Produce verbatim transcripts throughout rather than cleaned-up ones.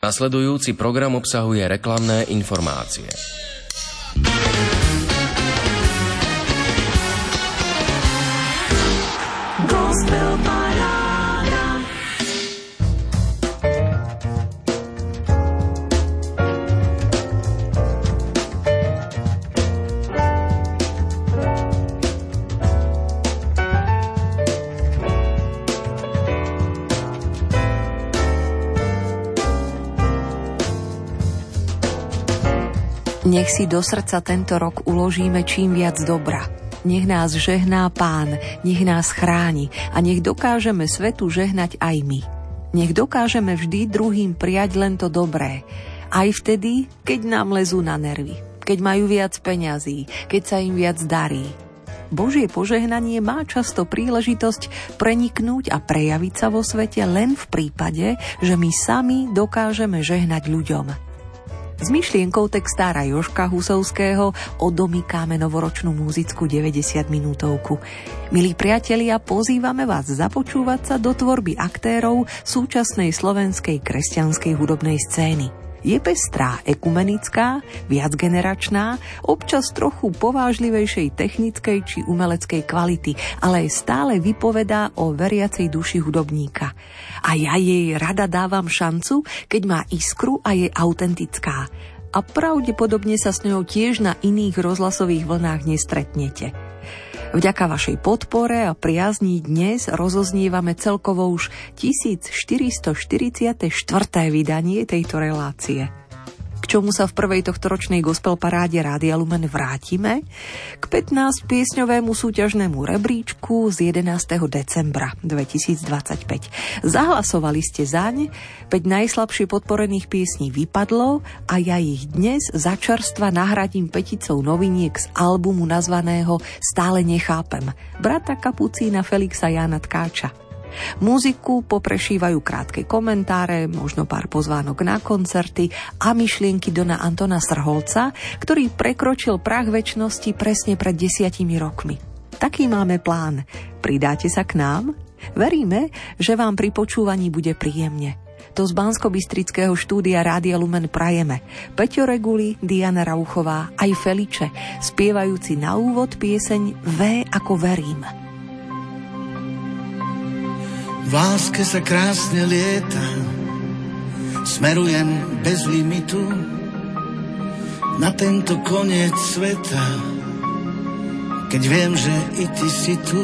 Nasledujúci program obsahuje reklamné informácie. Nech si do srdca tento rok uložíme čím viac dobra. Nech nás žehná Pán, nech nás chráni a nech dokážeme svetu žehnať aj my. Nech dokážeme vždy druhým prijať len to dobré. Aj vtedy, keď nám lezú na nervy, keď majú viac peňazí, keď sa im viac darí. Božie požehnanie má často príležitosť preniknúť a prejaviť sa vo svete len v prípade, že my sami dokážeme žehnať ľuďom. S myšlienkou textára Jožka Husovského odomykáme novoročnú múzickú deväťdesiatminútovku. Milí priatelia, pozývame vás započúvať sa do tvorby aktérov súčasnej slovenskej kresťanskej hudobnej scény. Je pestrá, ekumenická, viacgeneračná, občas trochu povážlivejšej technickej či umeleckej kvality, ale aj stále vypovedá o veriacej duši hudobníka. A ja jej rada dávam šancu, keď má iskru a je autentická. A pravdepodobne sa s ňou tiež na iných rozhlasových vlnách nestretnete. Vďaka vašej podpore a priazni dnes rozoznievame celkovo už tisícštyristoštyridsiate štvrté vydanie tejto relácie. K čomu sa v prvej tohtoročnej gospel paráde Rádia Lumen vrátime? K pätnásťpiesňovému súťažnému rebríčku z jedenásteho decembra dvetisícdvadsaťpäť. Zahlasovali ste zaň, päť najslabšie podporených piesní vypadlo a ja ich dnes za čerstva nahradím peticou noviniek z albumu nazvaného Stále nechápem brata kapucína Felixa Jána Tkáča. Muziku poprešívajú krátke komentáre, možno pár pozvánok na koncerty a myšlienky dona Antona Srholca, ktorý prekročil prah večnosti presne pred desiatimi rokmi. Taký máme plán. Pridáte sa k nám? Veríme, že vám pri počúvaní bude príjemne. To z banskobystrického štúdia Rádia Lumen prajeme Peťo Reguli, Diana Rauchová aj Feliče, spievajúci na úvod pieseň V ako verím. V láske sa krásne lieta, smerujem bez limitu na tento koniec sveta, keď viem, že i ty si tu.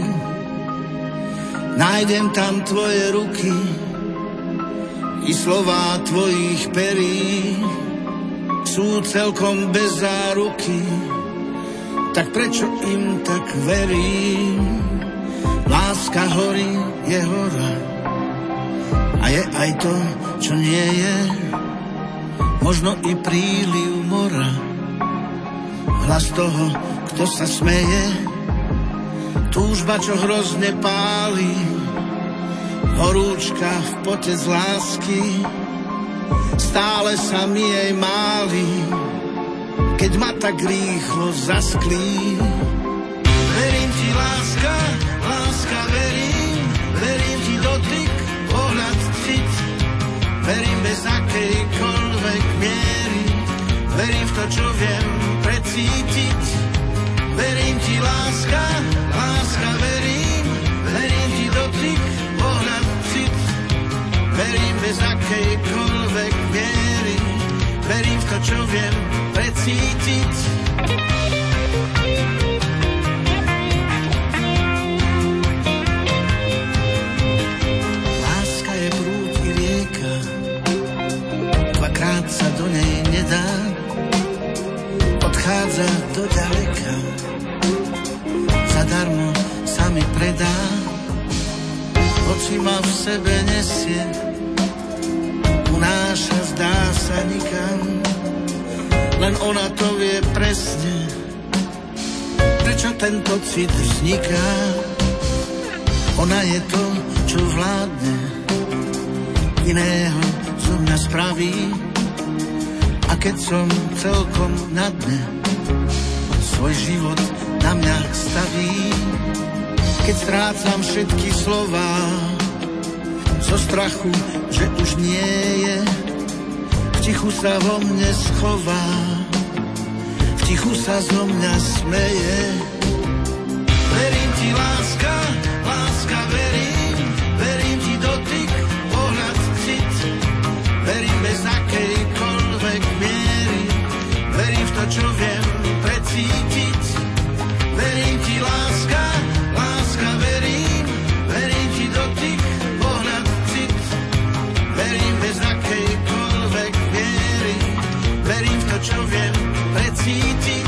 Nájdem tam tvoje ruky i slová tvojich perí, sú celkom bez záruky, tak prečo im tak verím? Láska horí, je hora a je aj to, čo nie je, možno i príliv mora. Hlas toho, kto sa smeje, túžba, čo hrozne páli, horúčka v pote z lásky, stále sa mi jej máli, keď ma tak rýchlo zasklí. Verím ti, láska, láska, verím, verím ti dotyk, pohľad, cit, verím bez akejkoľvek miery, verím v to, čo viem precítiť. Verím ti, láska, láska, verím, verím ti dotyk, pohľad, cit, verím bez akejkoľvek miery, verím v to, čo viem precítiť. Dvakrát sa do nej nedá, odchádza do ďaleka, zadarmo sa mi predá, hoci ma v sebe nesie, unáša, zdá sa nikam, len ona to vie presne, prečo tento cit vzniká. Ona je to, čo vládne, iného zo mňa spraví, a keď som celkom na dne, svoj život na mňa staví. Keď strácam všetky slová zo strachu, že už nie je, tichu sa vo mne schová, v tichu sa zo mňa smeje. Verím ti, láska, láska, verím, verím ti dotyk, pohľad, cit. Verím bez akejkoľvek miery, verím v to, čo viem precítiť. Verím ti, láska, láska, verím, verím ti dotyk, pohľad, cit. Verím bez akejkoľvek miery, verím v to, čo viem precítiť.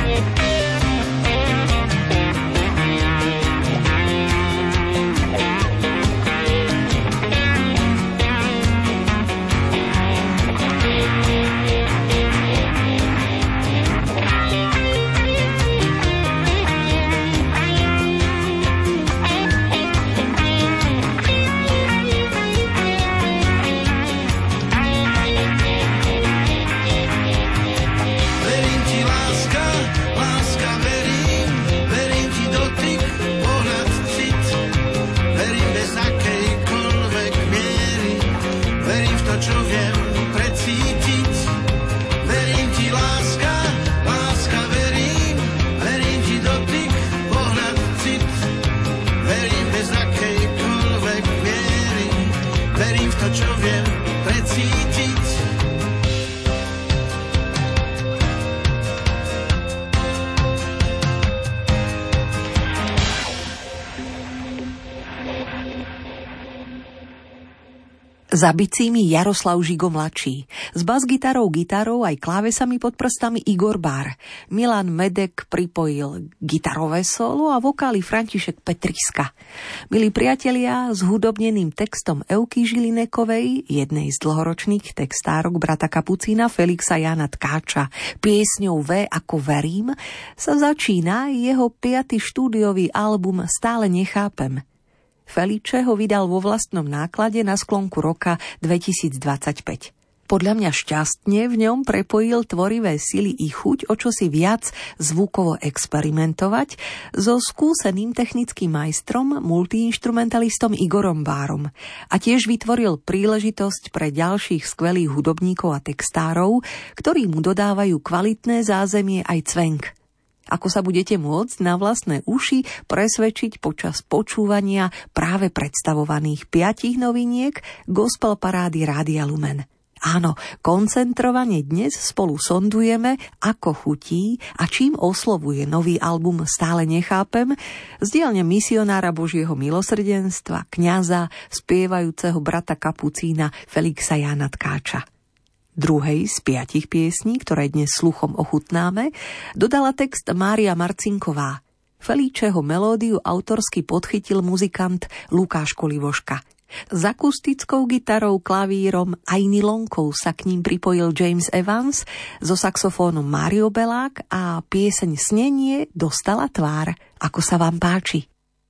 Za bicími Jaroslav Žigo mladší. S bas-gitarou, gitarou aj klávesami pod prstami Igor Bár. Milan Medek pripojil gitarové solo a vokály František Petriska. Milí priatelia, s hudobneným textom Euky Žilinekovej, jednej z dlhoročných textárok brata Kapucína Felixa Jána Tkáča, piesňou V ako verím, sa začína jeho piaty štúdiový album Stále nechápem. Feliče ho vydal vo vlastnom náklade na sklonku roka dvetisícdvadsaťpäť. Podľa mňa šťastne v ňom prepojil tvorivé sily i chuť o čosi viac zvukovo experimentovať so skúseným technickým majstrom, multiinštrumentalistom Igorom Bárom a tiež vytvoril príležitosť pre ďalších skvelých hudobníkov a textárov, ktorí mu dodávajú kvalitné zázemie aj cvenk. Ako sa budete môcť na vlastné uši presvedčiť počas počúvania práve predstavovaných piatich noviniek Gospel parády Rádia Lumen. Áno, koncentrovane dnes spolu sondujeme, ako chutí a čím oslovuje nový album Stále nechápem z dielne misionára Božieho milosrdenstva, kňaza, spievajúceho brata Kapucína Felixa Jána Tkáča. Druhej z piatich piesní, ktoré dnes sluchom ochutnáme, dodala text Mária Marcinková. Feličeho melódiu autorsky podchytil muzikant Lukáš Kolivoška. S akustickou gitarou, klavírom aj nylonkou sa k ním pripojil James Evans, so saxofónom Mário Belák a pieseň Snenie dostala tvár. Ako sa vám páči?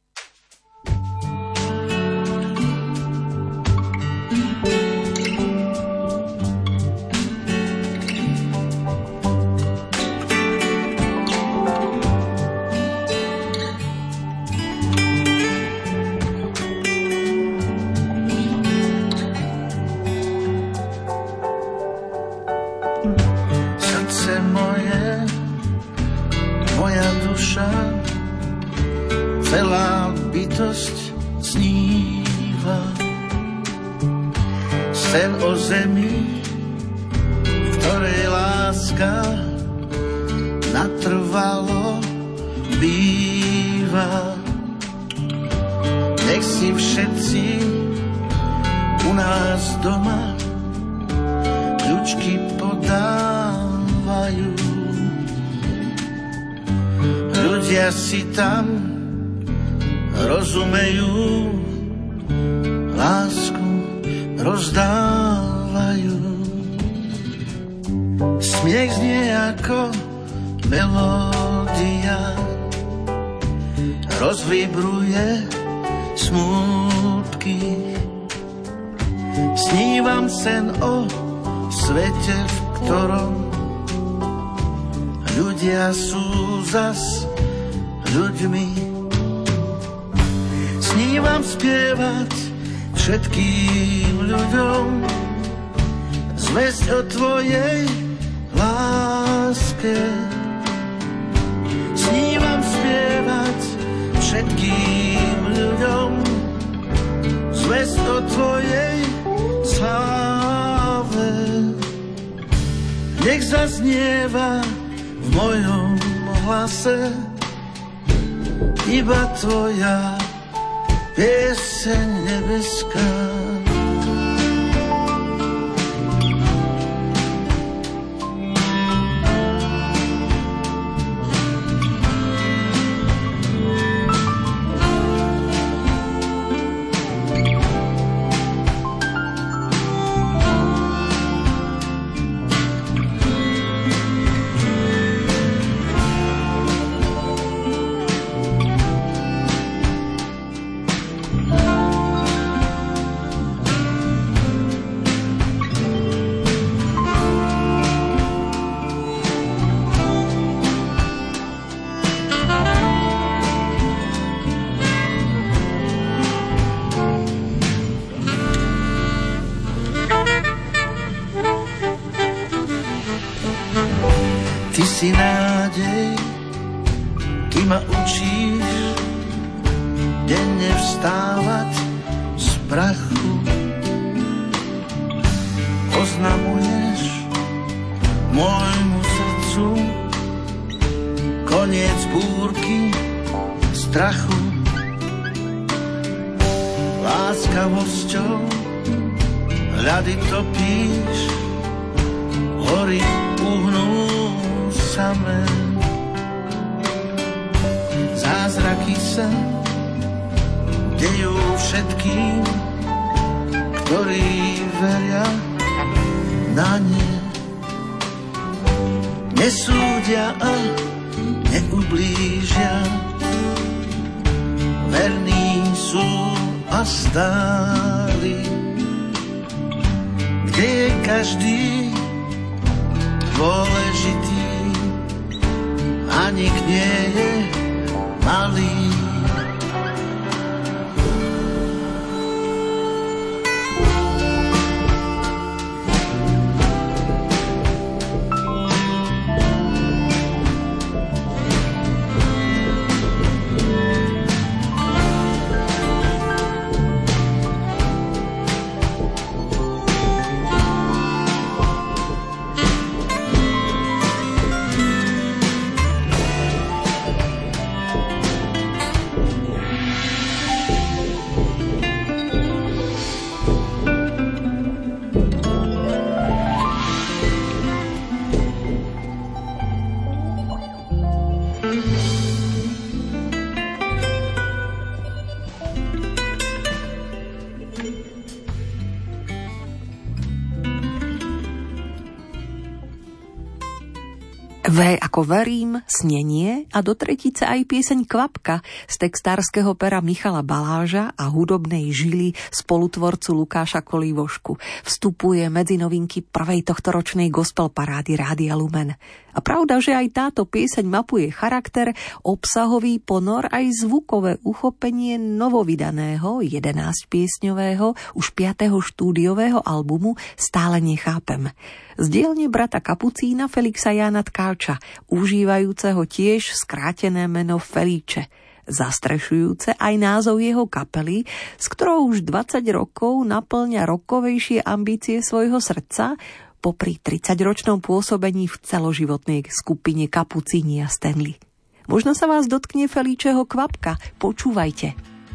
Celá bytosť sníva sen o zemi, v ktorej láska natrvalo býva. Nech si všetci u nás doma kľúčky podávajú. Ľudia si tam rozumejú, lásku rozdávajú. Smiech znie ako melódia, rozvibruje smútky. Snívam sen o svete, v ktorom ľudia sú zas ľuďmi. Snívam spievať všetkým ľuďom z Zvesť o tvojej láske. Snívam spievať všetkým ľuďom zvesť o tvojej sláve. Nech zaznieva v mojom hlase iba tvoja pieseň nebeská. Ty si nádej, ty ma učíš denne vstávať z prachu. Oznamuješ môjmu srdcu koniec búrky strachu. Láskavosťou ľady topíš, hory uhnú samé. Zázraky sa dejú všetkým, ktorí veria na ne. Nesúdia a neublížia, verní sú a stáli. Kde je každý dôležitý a nik nie je malý. V ako verím, snenie a do tretice aj pieseň Kvapka z textárskeho pera Michala Baláža a hudobnej žily spolutvorcu Lukáša Kolívošku vstupuje medzi novinky prvej tohtoročnej gospel parády Rádia Lumen. A pravda, že aj táto pieseň mapuje charakter, obsahový ponor aj zvukové uchopenie novovydaného jedenásťpiesňového už piateho štúdiového albumu Stále nechápem. Z dielne brata Kapucína Felixa Jána Tkáča, užívajúceho tiež skrátené meno Feliče, zastrešujúce aj názov jeho kapely, s ktorou už dvadsať rokov naplňa rokovejšie ambície svojho srdca, popri tridsaťročnom pôsobení v celoživotnej skupine Kapucíni a Stanley. Možno sa vás dotkne Feličeho Kvapka, počúvajte.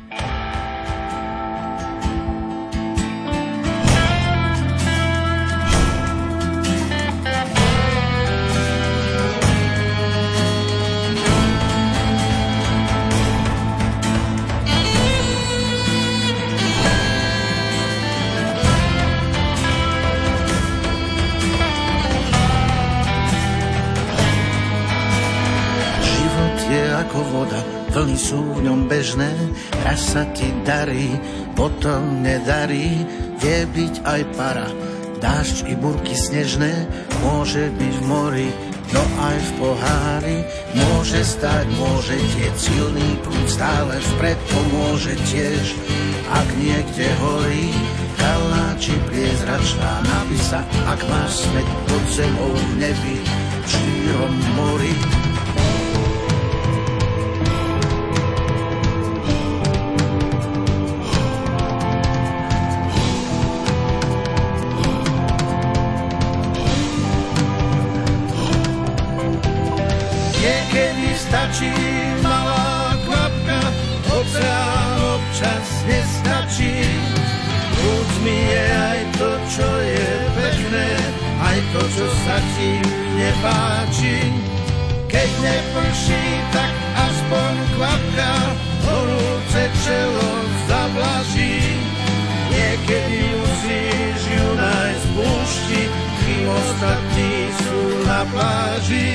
Ako voda, vlny sú v ňom bežné, raz sa ti darí, potom nedarí, vie byť aj para. Dážď i burky snežné, môže byť v mori, no aj v pohári. Môže stať, môže tieť, silný prúd stále vpred pomôže tiež. Ak niekde horí, kalná či priezračná. Napíš sa, ak máš smeť pod zemou v nebi, v šírom mori. Niekedy stačí malá kvapka, oceán občas nestačí. Buď mi je aj to, čo je pekné, aj to, čo sa ti nepáči. Keď neprší, tak aspoň kvapka, horúce čelo zablaží. Niekedy musíš ju nájsť v púšti, kým ostatní sú na pláži.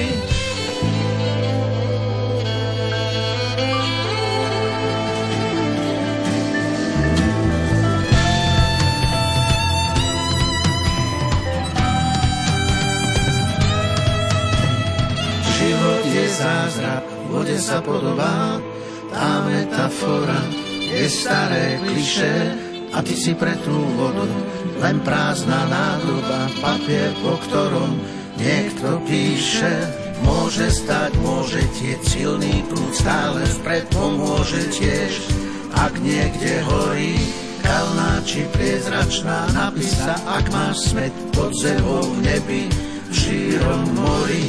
Život je zázrak, v vode sa podobá, tá metafora je staré klišé a ty si pre tú vodu len prázdna nádoba, papier, po ktorom niekto píše. Môže stať, môže tieť, silný prúd stále vpred pomôže tiež. Ak niekde horí, kalná či priezračná, napíš sa, ak máš smeť pod zemou v nebi, v šírom mori.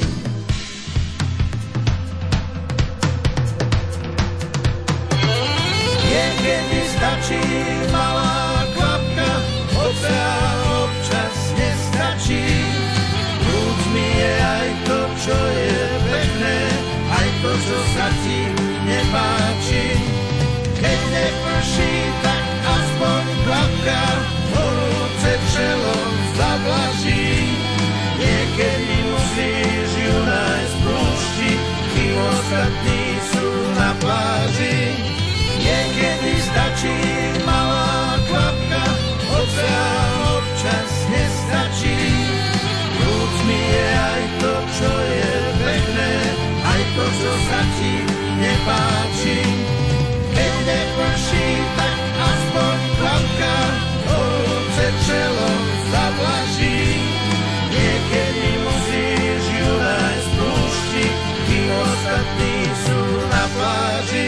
Niekedy stačí malá kvapka, oceán občas nestačí. Buď mi je aj to, čo je pekné, aj to, čo sa ti nepáči. Keď neprší, tak aspoň kvapka, horúce čelo zablaží. Niekedy musíš ju nájsť v púšti, kým ostatní sú na pláži. Niekedy stačí malá kvapka, oceán občas nestačí. Buď mi je aj to, čo je pekné, aj to, čo sa ti nepáči. Keď neprší, tak aspoň kvapka, horúce čelo zablaží. Niekedy musíš ju nájsť v púšti, kým ostatní sú na pláži.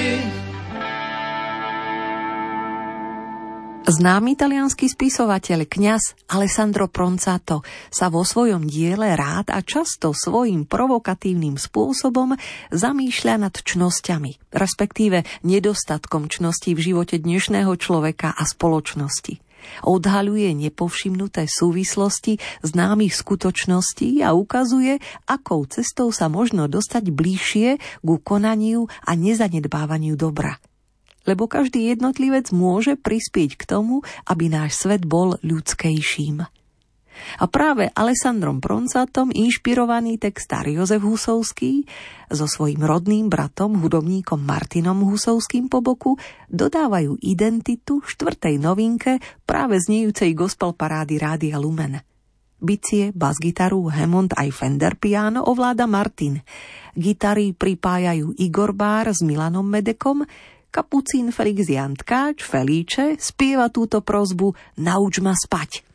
Známy taliansky spisovateľ kňaz Alessandro Pronzato sa vo svojom diele rád a často svojím provokatívnym spôsobom zamýšľa nad čnosťami, respektíve nedostatkom čností v živote dnešného človeka a spoločnosti. Odhaľuje nepovšimnuté súvislosti známych skutočností a ukazuje, akou cestou sa možno dostať bližšie ku konaniu a nezanedbávaniu dobra. Lebo každý jednotlivec môže prispieť k tomu, aby náš svet bol ľudskejším. A práve Alessandrom Pronzatom inšpirovaný textár Jozef Husovský so svojím rodným bratom, hudobníkom Martinom Husovským po boku dodávajú identitu štvrtej novinke práve znejúcej gospel parády Rádia Lumen. Bicie, basgitaru, Hammond aj Fender piano ovláda Martin. Gitary pripájajú Igor Bár s Milanom Medekom, kapucín Felix Jan Tkáč, Felíče, spieva túto prosbu Nauč ma spať.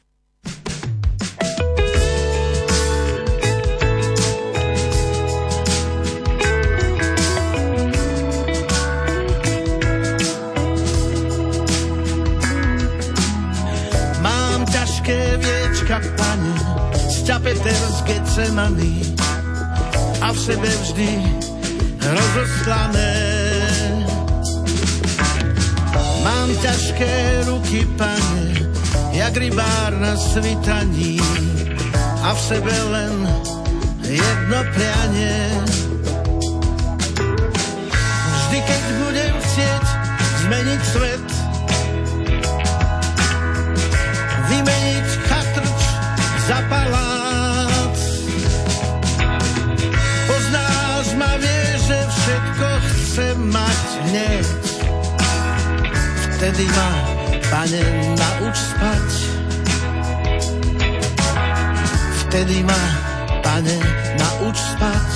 Mám ťažké viečka, pane, sťapeter z Getsemany a v sebe vždy rozostlané. Mám ťažké ruky, pane, jak rybár na svitaní a v sebe len jedno prianie. Vždy, keď budem chcieť zmeniť svet, vymeniť chatrč za palác, poznáš ma, vieš, že všetko chcem mať hneď. Vtedy ma, pane, nauč spať. Vtedy ma, pane, nauč spať.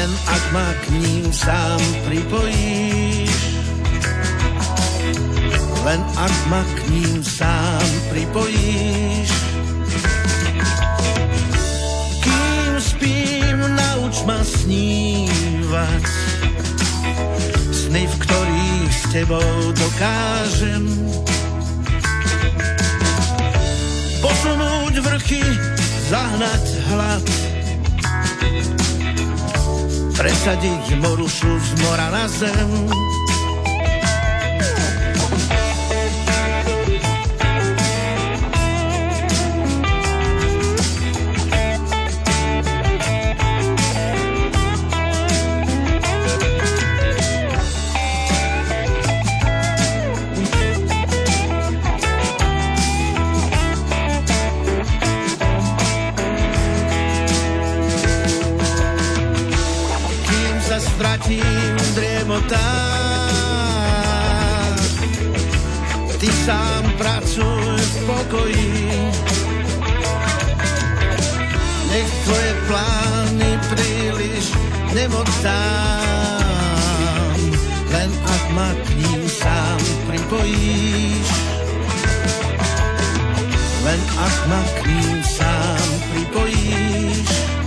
len ak ma k ním sám pripojíš. Len ak ma k ním sám pripojíš. Kým spím, nauč ma snívať sny, v ktorých s tebou dokážem posunúť vrchy, zahnať hlad, presadiť morušu z mora na zem. Stratím driemotá, ty sám pracuj v pokoji. Nech tvoje plány príliš nemotám, len ak ma k ním sám pripojíš. Len ak ma k ním sám pripojíš.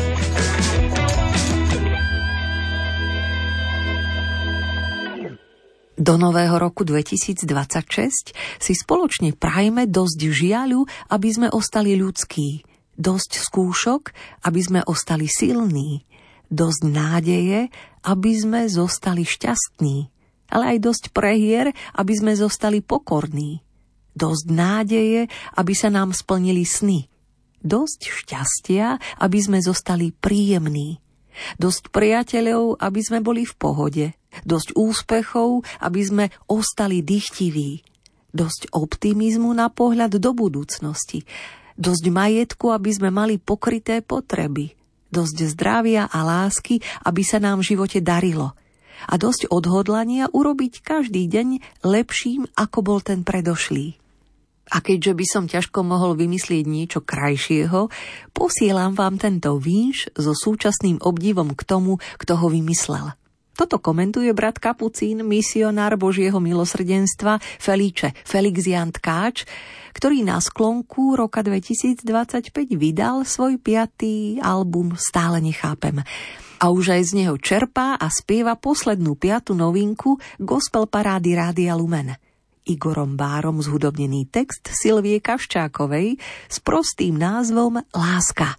Do nového roku dvetisícdvadsaťšesť si spoločne prajme dosť žiaľu, aby sme ostali ľudskí, dosť skúšok, aby sme ostali silní, dosť nádeje, aby sme zostali šťastní, ale aj dosť prehier, aby sme zostali pokorní, dosť nádeje, aby sa nám splnili sny, dosť šťastia, aby sme zostali príjemní, dosť priateľov, aby sme boli v pohode, dosť úspechov, aby sme ostali dychtiví, dosť optimizmu na pohľad do budúcnosti, dosť majetku, aby sme mali pokryté potreby, dosť zdravia a lásky, aby sa nám v živote darilo, a dosť odhodlania urobiť každý deň lepším, ako bol ten predošlý. A keďže by som ťažko mohol vymyslieť niečo krajšieho, posielam vám tento vínš so súčasným obdivom k tomu, kto ho vymyslel. Toto komentuje brat kapucín, misionár Božieho milosrdenstva Felice Felix Jan Tkáč, ktorý na sklonku roka dvetisícdvadsaťpäť vydal svoj piatý album Stále nechápem. A už aj z neho čerpá a spieva poslednú piatu novinku gospel parády Rádia Lumen. Igorom Bárom zhudobnený text Silvie Kaščákovej s prostým názvom Láska.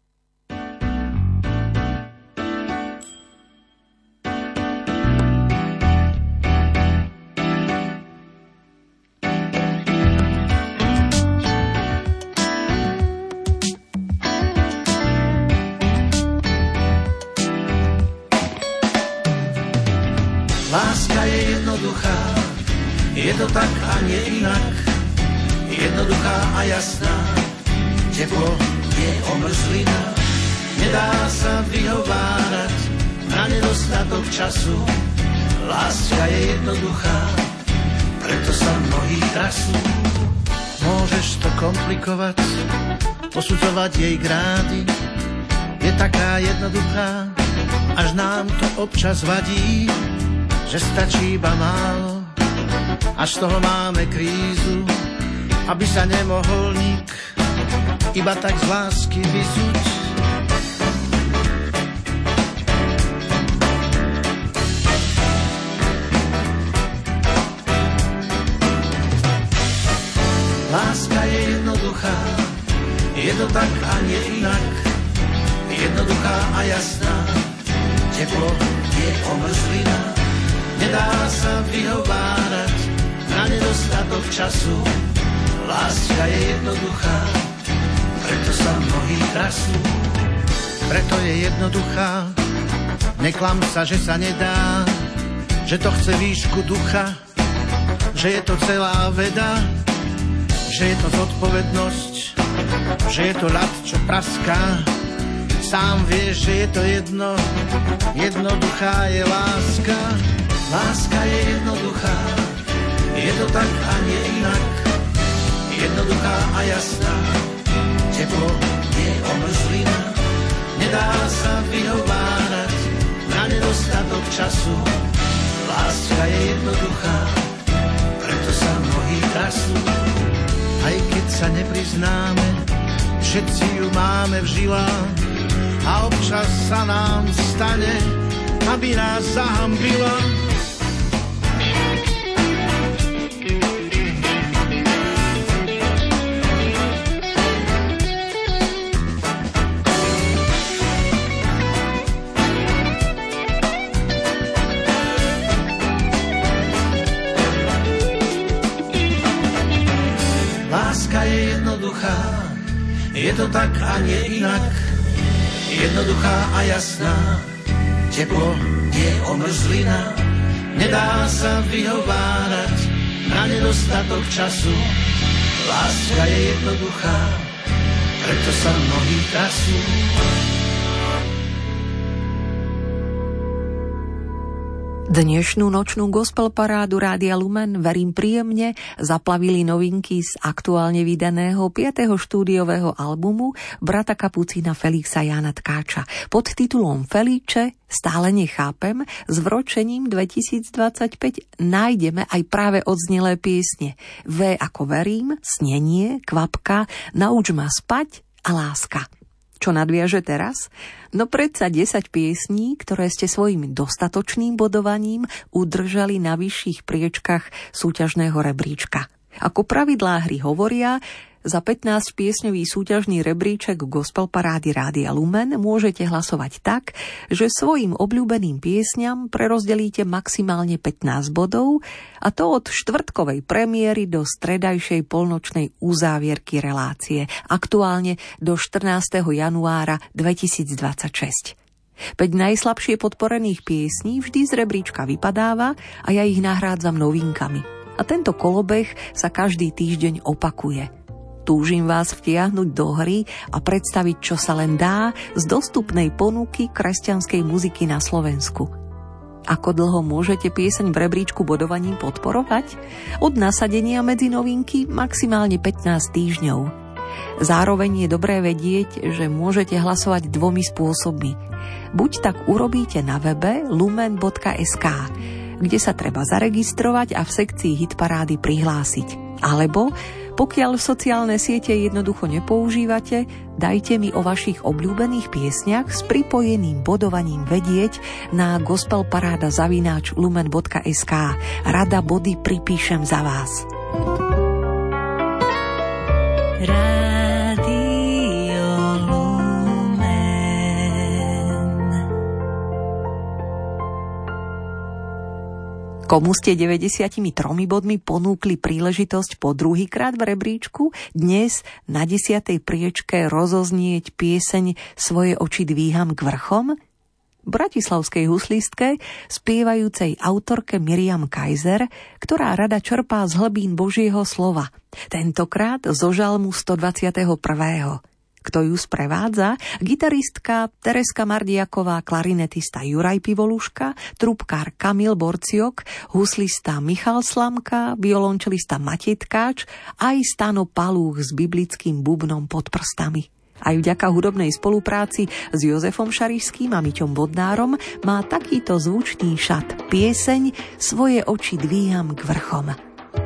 Láska je jednoduchá, je to tak a nie inak, jednoduchá a jasná, teplo je omrzlina, nedá sa vyhovárať na nedostatok času. Láska je jednoduchá, preto sa mnohí trasú. Môžeš to komplikovať, posudzovať jej grády, je taká jednoduchá, až nám to občas vadí, že stačí iba málo, až z toho máme krízu, aby sa nemohol nik iba tak z lásky vyzuť. Láska je jednoduchá, je to tak a nie inak, jednoduchá a jasná, teplo je omrzlina, nedá sa vyhovárať na nedostatok času. Láska je jednoduchá, preto sa mnohí trasú. Preto je jednoduchá, neklam sa, že sa nedá, že to chce výšku ducha, že je to celá veda, že je to zodpovednosť, že je to ľad, čo praská. Sám vieš, že je to jedno, jednoduchá je láska. Láska je jednoduchá, je to tak a nie inak, jednoduchá a jasná, teplo je omrzlina, nedá sa vyhovárať na jednoduchá, preto sa mnohí trasú. Aj keď sa nepriznáme, všetci ju máme v žilách a občas sa nám stane, aby nás zahambila. Láska je jednoduchá, je to tak a nie inak. Jednoduchá a jasná, teplo nie omrzlina. Nedá sa vyhovárať na nedostatok času. Láska je jednoduchá, preto sa mnohí trasú. Dnešnú nočnú gospel parádu Rádia Lumen, verím príjemne, zaplavili novinky z aktuálne vydaného piateho štúdiového albumu brata kapucína Felixa Jána Tkáča. Pod titulom Felice, stále nechápem, s vročením dvetisícdvadsaťpäť nájdeme aj práve odznelé piesne. V ako verím, snenie, kvapka, nauč ma spať a láska. Čo nadviaže teraz? No predsa desať piesní, ktoré ste svojim dostatočným bodovaním udržali na vyšších priečkach súťažného rebríčka. Ako pravidlá hry hovoria, za pätnásťpiesňový súťažný rebríček Gospel parády Rádia Lumen môžete hlasovať tak, že svojim obľúbeným piesňam prerozdelíte maximálne pätnásť bodov, a to od štvrtkovej premiéry do stredajšej polnočnej uzávierky relácie, aktuálne do štrnásteho januára dvetisícdvadsaťšesť. päť najslabšie podporených piesní vždy z rebríčka vypadáva a ja ich nahrádzam novinkami. A tento kolobeh sa každý týždeň opakuje. Túžim vás vtiahnuť do hry a predstaviť, čo sa len dá z dostupnej ponuky kresťanskej muziky na Slovensku. Ako dlho môžete pieseň v rebríčku bodovaním podporovať? Od nasadenia medzi novinky maximálne pätnásť týždňov. Zároveň je dobré vedieť, že môžete hlasovať dvomi spôsobmi. Buď tak urobíte na webe lumen bodka es ká, kde sa treba zaregistrovať a v sekcii hitparády prihlásiť. Alebo pokiaľ sociálne siete jednoducho nepoužívate, dajte mi o vašich obľúbených piesňach s pripojeným bodovaním vedieť na gospelparáda zavináč lumen bodka es ká. Rada body pripíšem za vás. Komu ste deväťdesiatimi tromi bodmi ponúkli príležitosť po druhýkrát v rebríčku dnes na desiatej priečke rozoznieť pieseň Svoje oči dvíham k vrchom? Bratislavskej huslistke, spievajúcej autorke Miriam Kaiser, ktorá rada čerpá z hlbín Božieho slova, tentokrát zo žalmu stodvadsaťjeden. Kto ju sprevádza? Gitaristka Tereska Mardiaková, klarinetista Juraj Pivoluška, trubkár Kamil Borciok, huslista Michal Slamka, violončelista Matej Tkáč, aj Stano Palúch s biblickým bubnom pod prstami. Aj vďaka hudobnej spolupráci s Jozefom Šarišským a Miťom Bodnárom má takýto zvučný šat pieseň Svoje oči dvíham k vrchom.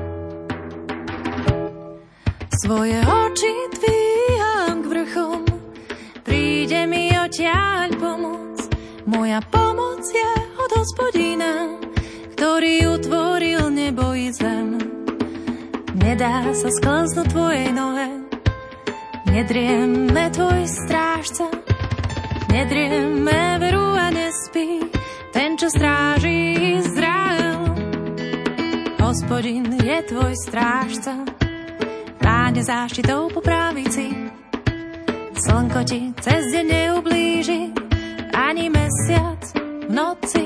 Svoje oči dvíham k vrchom, príde mi odtiaľ pomoc. Moja pomoc je od Hospodina, ktorý utvoril nebo i zem. Nedá sa sklznúť tvojej nohe, nedrieme tvoj strážca. Nedrieme, veru a nespí ten, čo stráži Izrael. Hospodin je tvoj strážca, Páne záštitou po pravici. Slnko ti cez deň neublíži, ani mesiac v noci.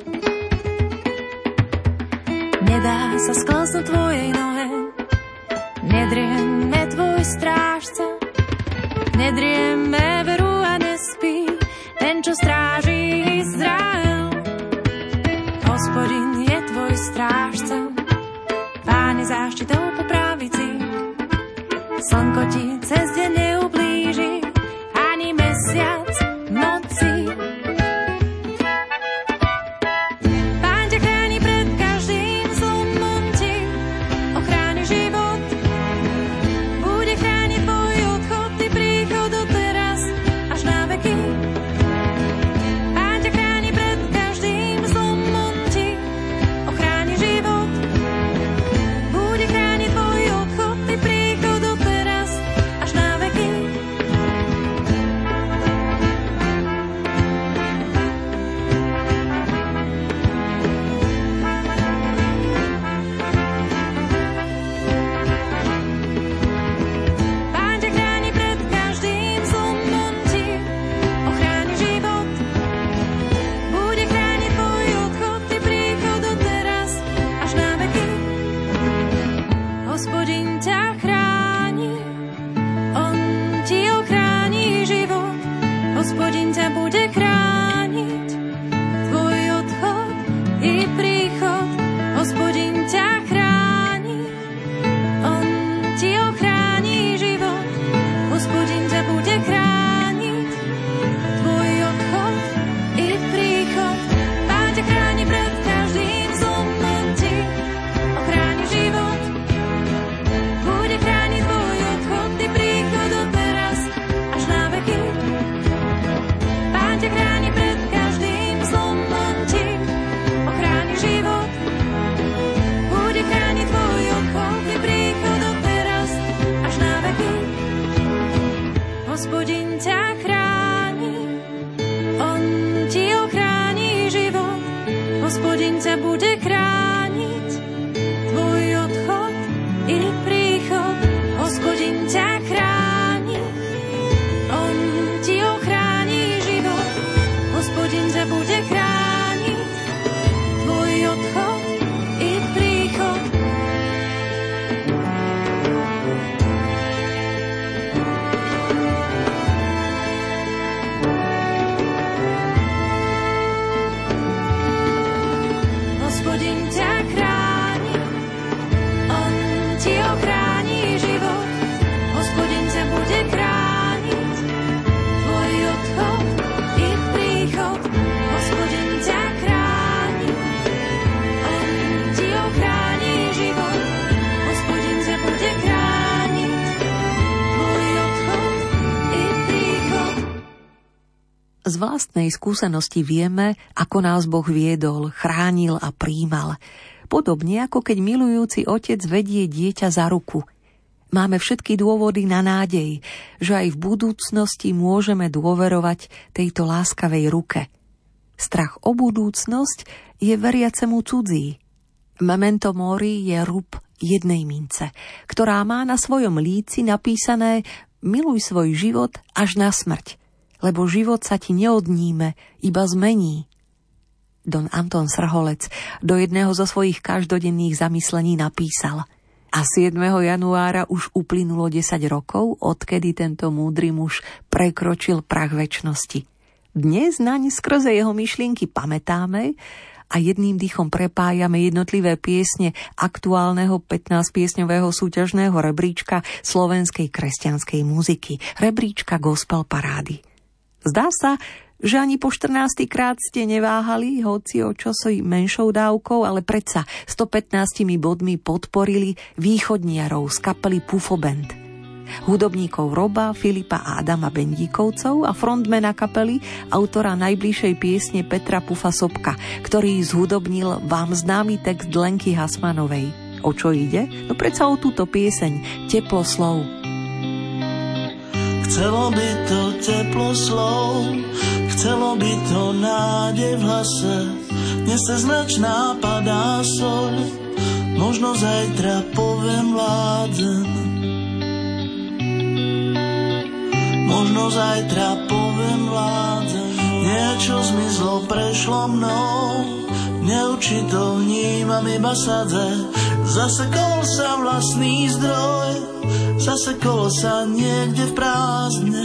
Nedá sa sklznúť tvojej nohe, nedrieme tvoj strážca. Nedrieme, veru a nespí ten, čo stráži Izrael. Hospodin je tvoj strážca, Páne záštitou po pravici. Slnko ti cez deň neublíži, ani mesiac v noci. Pán ťa chráni pred každým Hospodin ťa bude chrániť, tvoj odchod i príchod. Hospodin ťa chráni, on ti ochráni život. Hospodin ťa bude chrániť, tvoj odchod i príchod. Hospodin ťa chráni, on ti ochráni život. Hospodin ťa bude chrániť, tvoj odchod i príchod. Hospodin ťa chráni, on ti ochráni život. Hospodin ťa bude chrániť, tvoj odchod i príchod. Z vlastnej skúsenosti vieme, ako nás Boh viedol, chránil a prijímal. Podobne ako keď milujúci otec vedie dieťa za ruku. Máme všetky dôvody na nádej, že aj v budúcnosti môžeme dôverovať tejto láskavej ruke. Strach o budúcnosť je veriacemu cudzí. Memento mori je rub jednej mince, ktorá má na svojom líci napísané miluj svoj život až na smrť, lebo život sa ti neodníme, iba zmení. Don Anton Srholec do jedného zo svojich každodenných zamyslení napísal: a siedmeho januára už uplynulo desať rokov, odkedy tento múdry muž prekročil prah večnosti. Dnes naň skrze jeho myšlienky pamätáme a jedným dýchom prepájame jednotlivé piesne aktuálneho pätnásťpiesňového súťažného rebríčka slovenskej kresťanskej muziky, rebríčka Gospel parády. Zdá sa, že ani po štrnásty krát ste neváhali, hoci o čosi menšou dávkou, ale predsa stopätnástimi bodmi podporili východniarov z kapely Pufo Band. Hudobníkov Roba, Filipa a Adama Bendíkovcov a frontmana kapely, autora najbližšej piesne Petra Pufa Sobka, ktorý zhudobnil vám známy text Lenky Hasmanovej. O čo ide? No predsa o túto pieseň Teplo slov. Chcelo by to teplo slov, chcelo by to nádej v hlase, dnes sa značná padá soľ, možno zajtra poviem vládzem. Možno zajtra poviem vládzem, niečo zmizlo, prešlo mnou, neurčito vnímam iba sadze, zasekol sa vlastný zdroj, zasekol sa niekde v prázdne.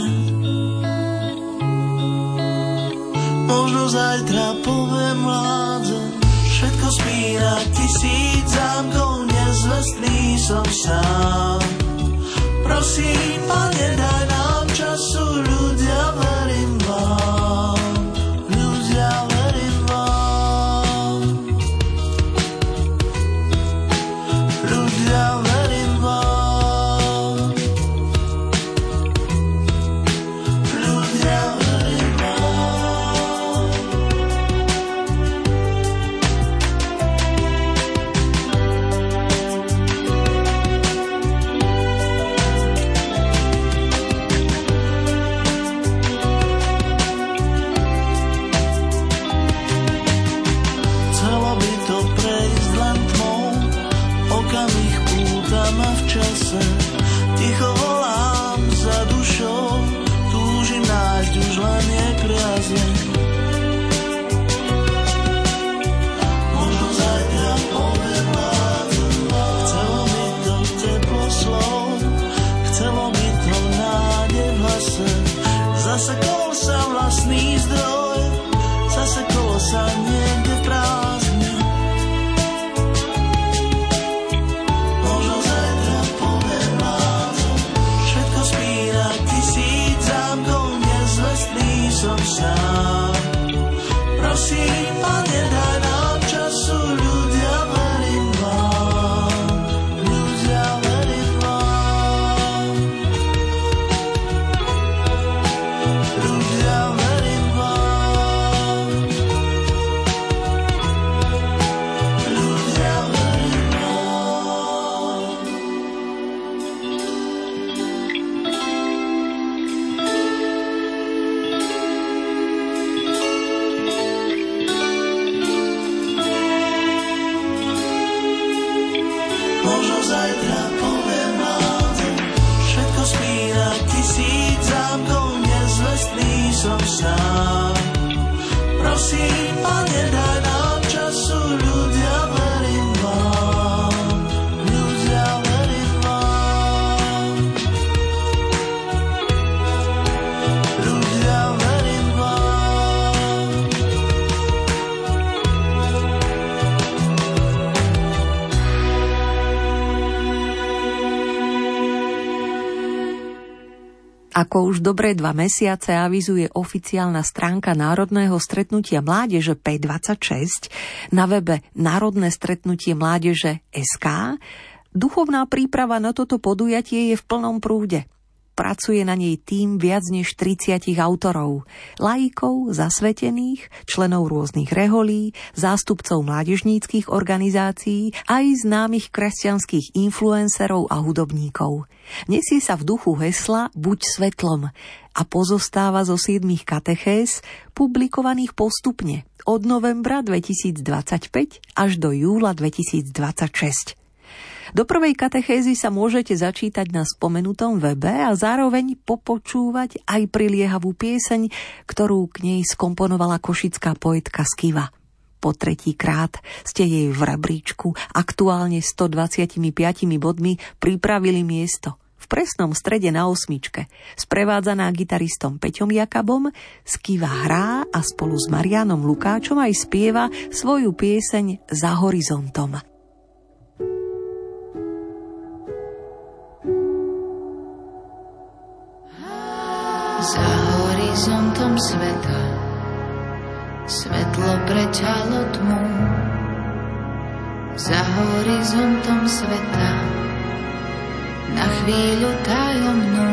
Možno zajtra poviem vládzem, všetko spíra, tisíc zámkov, nezvestný som sám. Prosím, Pane, daj nám času, ľudia, verím vám, ľudia, verím vám, ľudia, verím vám, ľudia, verím vám. Chcelo by to prejsť len tmou, okamih pútam a v čase, ticho volám za dušou, túžim nájsť už len jej priazeň. Možno zajtra poviem vládzem, chcelo by to teplo slov, chcelo by to nádej v hlase, zasekol sa vlastný zdroj, zasekol sa niekde v prázdne. Možno zajtra poviem vládzem, všetko spíra, tisíc zámkov, nezvestný som sám. Prosím, Pane, daj nám času, ľudia, verím vám, ľudia, verím vám, ľudia, verím vám, ľudia, verím vám. Ako už dobré dva mesiace avizuje oficiálna stránka Národného stretnutia mládeže pé dvadsaťšesť na webe Národné stretnutie mládeže bodka es ká, duchovná príprava na toto podujatie je v plnom prúde. Pracuje na nej tím viac než tridsať autorov, laikov, zasvetených, členov rôznych reholí, zástupcov mládežníckych organizácií, aj známych kresťanských influencerov a hudobníkov. Nesie sa v duchu hesla Buď svetlom a pozostáva zo siedmich katechéz, publikovaných postupne od novembra dvetisícdvadsaťpäť až do júla dvetisícdvadsaťšesť. Do prvej katechézy sa môžete začítať na spomenutom webe a zároveň popočúvať aj priliehavú pieseň, ktorú k nej skomponovala košická poetka Skiva. Po tretíkrát ste jej v rebríčku aktuálne stodvadsaťpäť bodmi pripravili miesto. V presnom strede na osmičke, sprevádzaná gitaristom Peťom Jakabom, Skiva hrá a spolu s Marianom Lukáčom aj spieva svoju pieseň Za horizontom. Za horizontom sveta svetlo preťalo tmu. Za horizontom sveta na chvíľu tajomnú.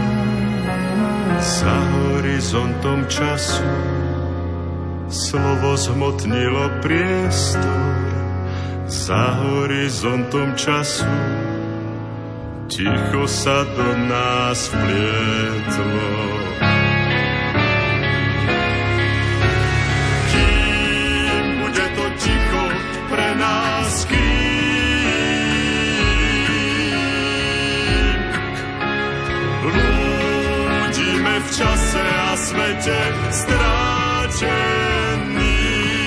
Za horizontom času slovo zhmotnilo priestor. Za horizontom času ticho sa do nás vplietlo. Kým bude to ticho pre nás, kým blúdime v čase a svete stráčení,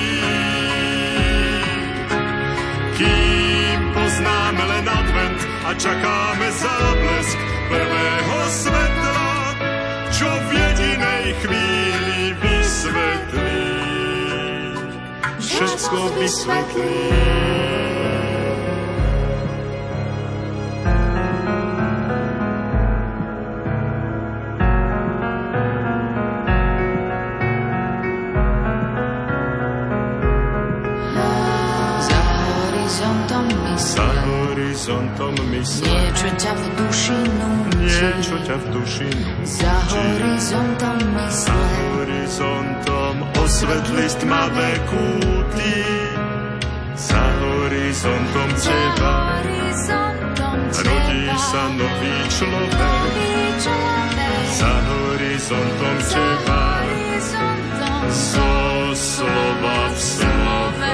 kým poznáme len advent a čakáme záblesk prvého svetla, čo v jedinej chvíli vysvetlí, všetko vysvetlí. Horizontom mysle, niečo ťa v duši núti, niečo ťa v duši núti. Za horizontom mysle, za horizontom osvetli stmavé kúty. Za horizontom teba rodí sa nový človek. Za horizontom teba zo slova v slove.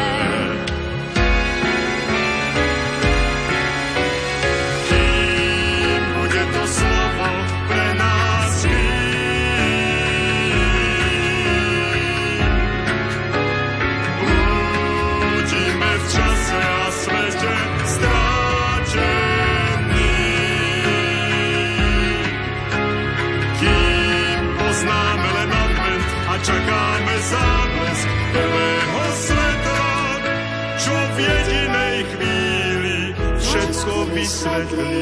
Čakáme záblesk prvého sveta, čo v jedinej chvíli všetko vysvetlí.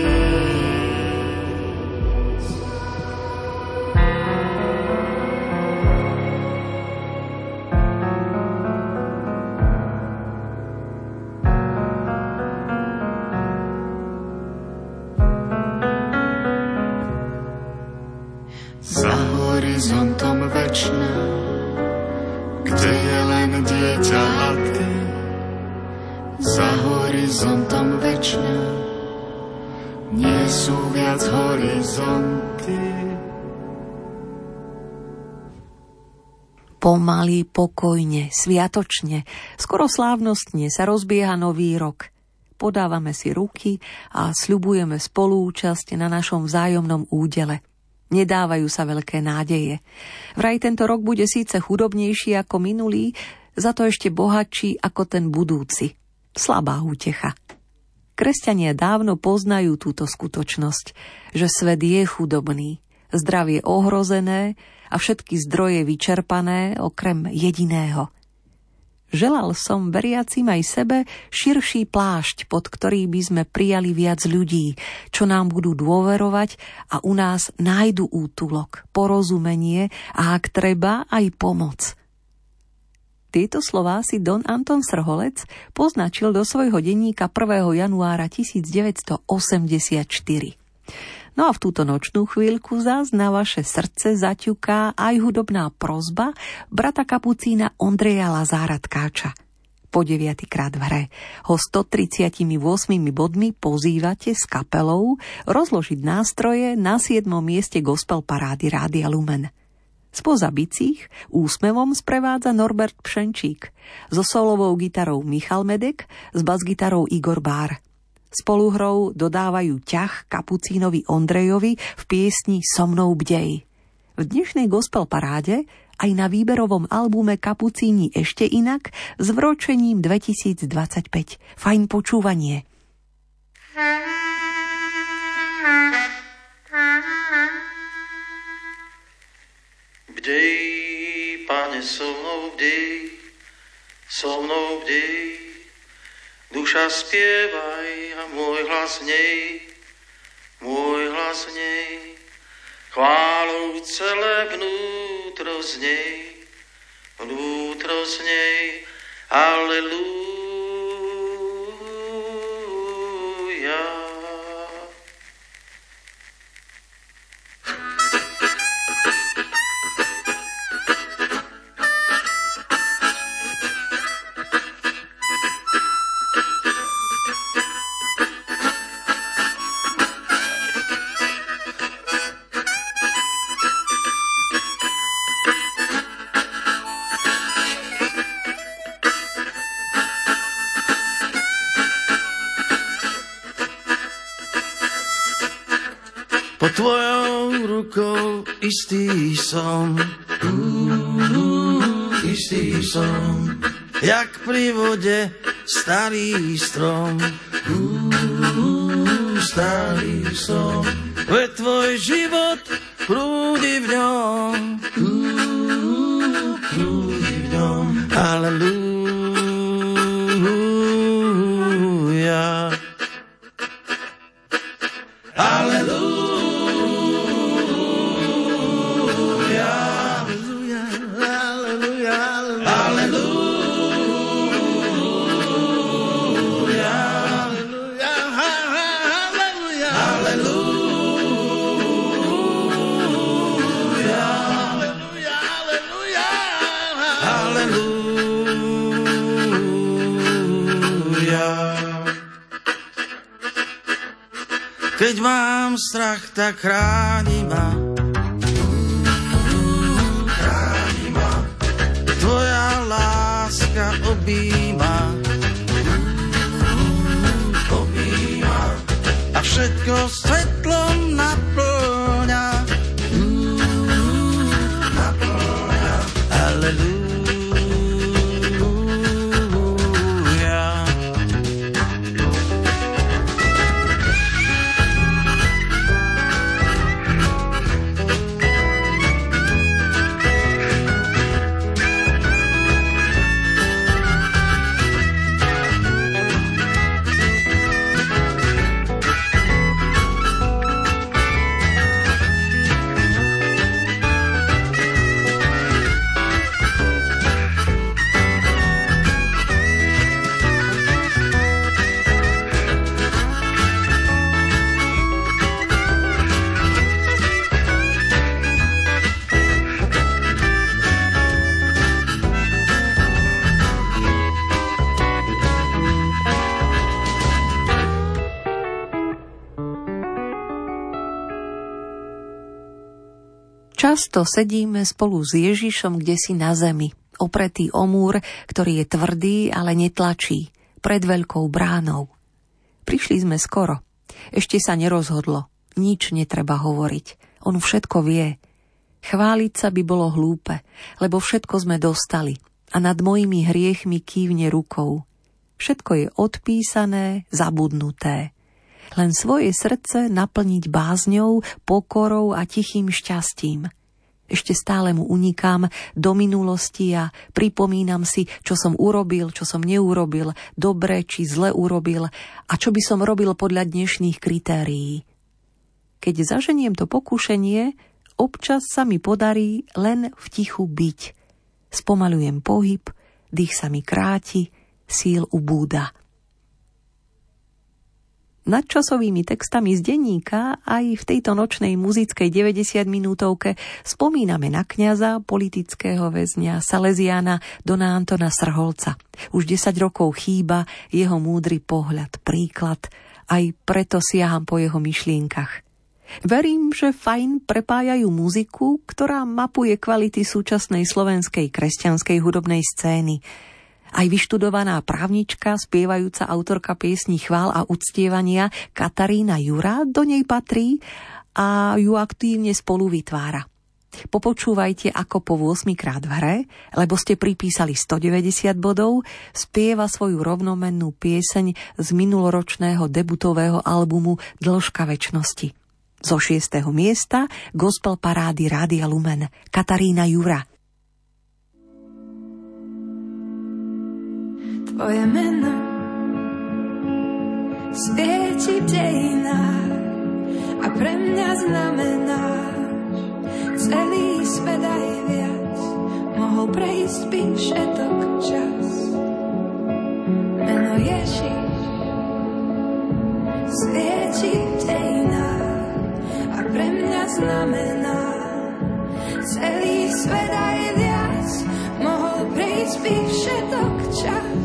Za horizontom večná, kde je len dieťa a ty. Za horizontom večná, nie sú viac horizonty. Pomaly, pokojne, sviatočne, skoro slávnostne sa rozbieha nový rok. Podávame si ruky a sľubujeme spolúčasť na našom vzájomnom údele. Nedávajú sa veľké nádeje. Vraj tento rok bude síce chudobnejší ako minulý, za to ešte bohatší ako ten budúci. Slabá útecha. Kresťania dávno poznajú túto skutočnosť, že svet je chudobný, zdravie ohrozené a všetky zdroje vyčerpané okrem jediného. Želal som veriacim aj sebe širší plášť, pod ktorý by sme prijali viac ľudí, čo nám budú dôverovať a u nás nájdu útulok, porozumenie a ak treba aj pomoc. Tieto slová si Don Anton Srholec poznačil do svojho denníka prvého januára devätnásťstoosemdesiatštyri. No a v túto nočnú chvíľku zás na vaše srdce zaťuká aj hudobná prosba brata kapucína Ondreja Lazára Tkáča. Po deviatykrát v hre ho stotridsaťosem bodmi pozývate s kapelou rozložiť nástroje na siedmom mieste gospel parády Rádia Lumen. Spoza bicích úsmevom sprevádza Norbert Pšenčík, so solovou gitarou Michal Medek, s basgitarou Igor Bár. Spoluhrou dodávajú ťah kapucínovi Ondrejovi v piesni So mnou bdej. V dnešnej gospel paráde aj na výberovom albume Kapucíni ešte inak s vročením dvetisícdvadsaťpäť. Fajn počúvanie. Bdej, Pane, so mnou bdej, so mnou bdej, duša spievaj a môj hlas v nej, môj hlas v nej, chválou celé vnútro z nej, vnútro z nej, aleluja. Pod tvojou rukou istý som, uh, istý som, jak pri vode starý strom, uh, starý som, veď tvoj život prúdi v ňom, uh, prúdi v ňom, aleluja, aleluja. Keď mám strach, tak chráni ma, chráni ma, tvoja láska objíma, objíma a všetko svetlom naplňa, naplňa, aleluja. Často sedíme spolu s Ježišom kdesi na zemi, opretý o múr, ktorý je tvrdý, ale netlačí, pred veľkou bránou. Prišli sme skoro. Ešte sa nerozhodlo. Nič netreba hovoriť. On všetko vie. Chváliť sa by bolo hlúpe, lebo všetko sme dostali a nad mojimi hriechmi kývne rukou. Všetko je odpísané, zabudnuté. Len svoje srdce naplniť bázňou, pokorou a tichým šťastím. Ešte stále mu unikám do minulosti a pripomínam si, čo som urobil, čo som neurobil, dobre či zle urobil a čo by som robil podľa dnešných kritérií. Keď zaženiem to pokušenie, občas sa mi podarí len v tichu byť. Spomalujem pohyb, dých sa mi kráti, síl ubúda. Nadčasovými textami z denníka aj v tejto nočnej muzickej deväťdesiatminútovke spomíname na kňaza, politického väzňa, Salesiána Dona Antona Srholca. Už desať rokov chýba jeho múdry pohľad, príklad, aj preto siaham po jeho myšlienkach. Verím, že fajn prepájajú muziku, ktorá mapuje kvality súčasnej slovenskej kresťanskej hudobnej scény. Aj vyštudovaná právnička, spievajúca autorka piesní chvál a uctievania Katarína Jura do nej patrí a ju aktívne spolu vytvára. Popočúvajte, ako po ôsmikrát v hre, lebo ste pripísali stodeväťdesiat bodov, spieva svoju rovnomennú pieseň z minuloročného debutového albumu Dĺžka večnosti. Zo šiesteho miesta gospel parády Rádia Lumen Katarína Jura. Tvoje meno svieti v dejinách a pre mňa znamenáš celý svet aj viac. Mohol prejsť by všetok čas. Meno Ježiš svieti v dejinách a pre mňa znamená celý svet aj viac. Mohol prejsť by všetok čas.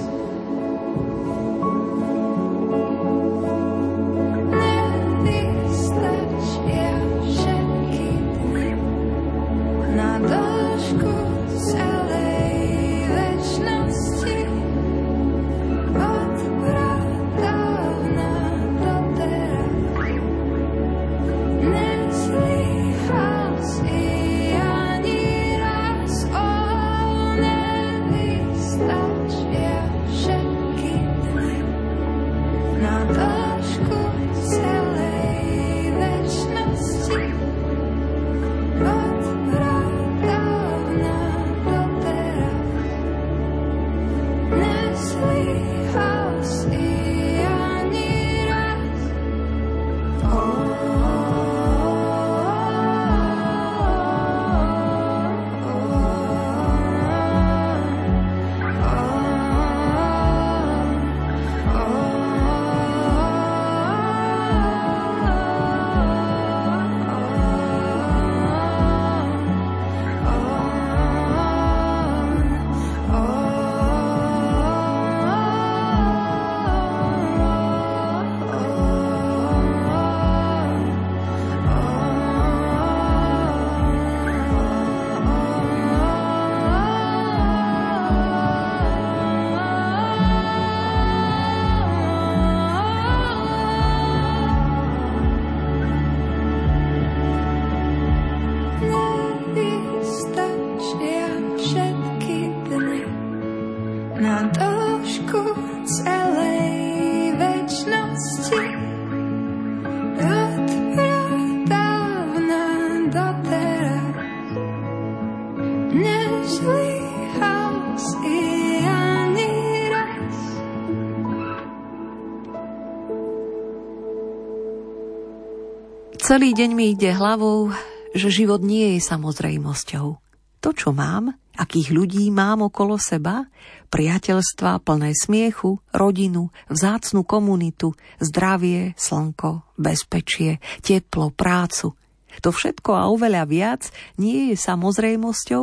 Celý deň mi ide hlavou, že život nie je samozrejmosťou. To, čo mám, akých ľudí mám okolo seba, priateľstva plné smiechu, rodinu, vzácnu komunitu, zdravie, slnko, bezpečie, teplo, prácu. To všetko a oveľa viac nie je samozrejmosťou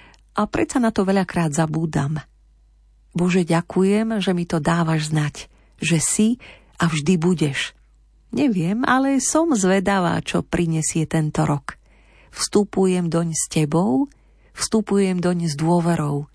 a predsa na to veľakrát zabúdam. Bože, ďakujem, že mi to dávaš znať, že si a vždy budeš. Neviem, ale som zvedavá, čo prinesie tento rok. Vstupujem doň s tebou, vstupujem doň s dôverou.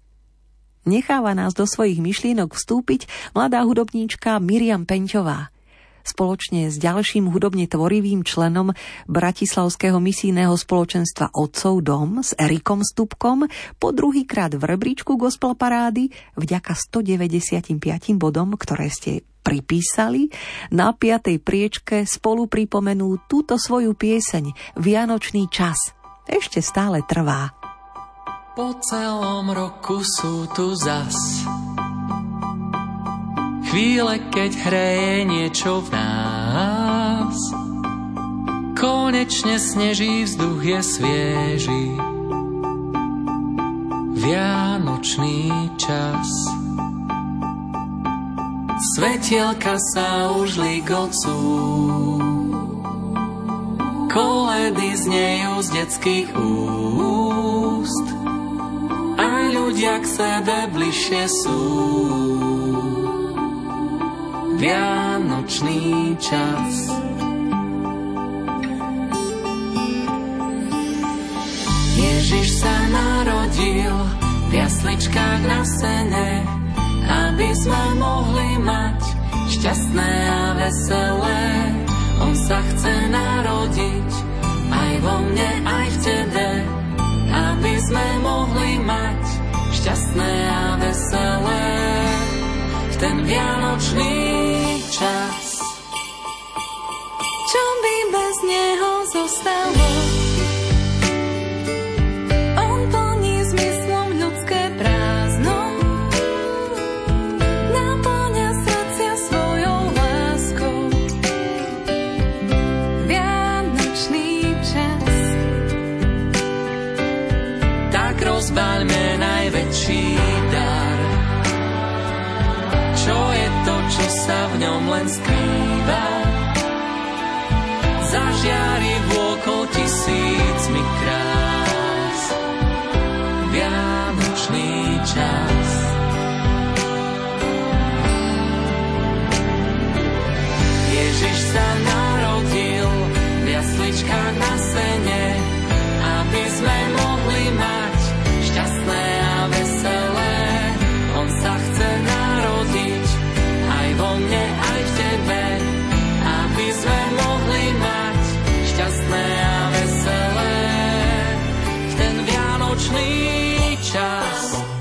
Necháva nás do svojich myšlienok vstúpiť mladá hudobníčka Miriam Penťová. Spoločne s ďalším hudobne tvorivým členom Bratislavského misijného spoločenstva Otcov dom s Erikom Stupkom po druhýkrát v rebríčku gospel parády vďaka stodeväťdesiatpäť bodom, ktoré ste pripísali, na piatej priečke spolu pripomenú túto svoju pieseň Vianočný čas. ešte stále trvá. Po celom roku sú tu zas chvíle, keď hreje niečo v nás. Konečne sneží, vzduch je svieži, vianočný čas. Svetielka sa už ligocú, koledy znejú z detských úst, aj ľudia k sebe bližšie sú. Vianočný čas. Ježiš sa narodil v jasličkách na sene, aby sme mohli mať šťastné a veselé. On sa chce narodiť aj vo mne, aj v tebe, aby sme mohli mať šťastné a veselé v ten vianočný čas. Čo by bez neho zostalo? On plní zmyslom ľudské prázdno, naplňa srdcia svojou láskou. Vianočný čas. Tak rozbaľme najväčší dar. Čo je to, čo sa v ňom len skrýva? Zažiari vôkol tisícmi krás. Vianočný čas. Ježiš sa narodil v jasličkách na sene, aby sme mohli mať šťastné a veselé. On sa chce narodiť aj vo mne, aj v tebe, aby sme mohli mať šťastné a veselé v ten vianočný čas.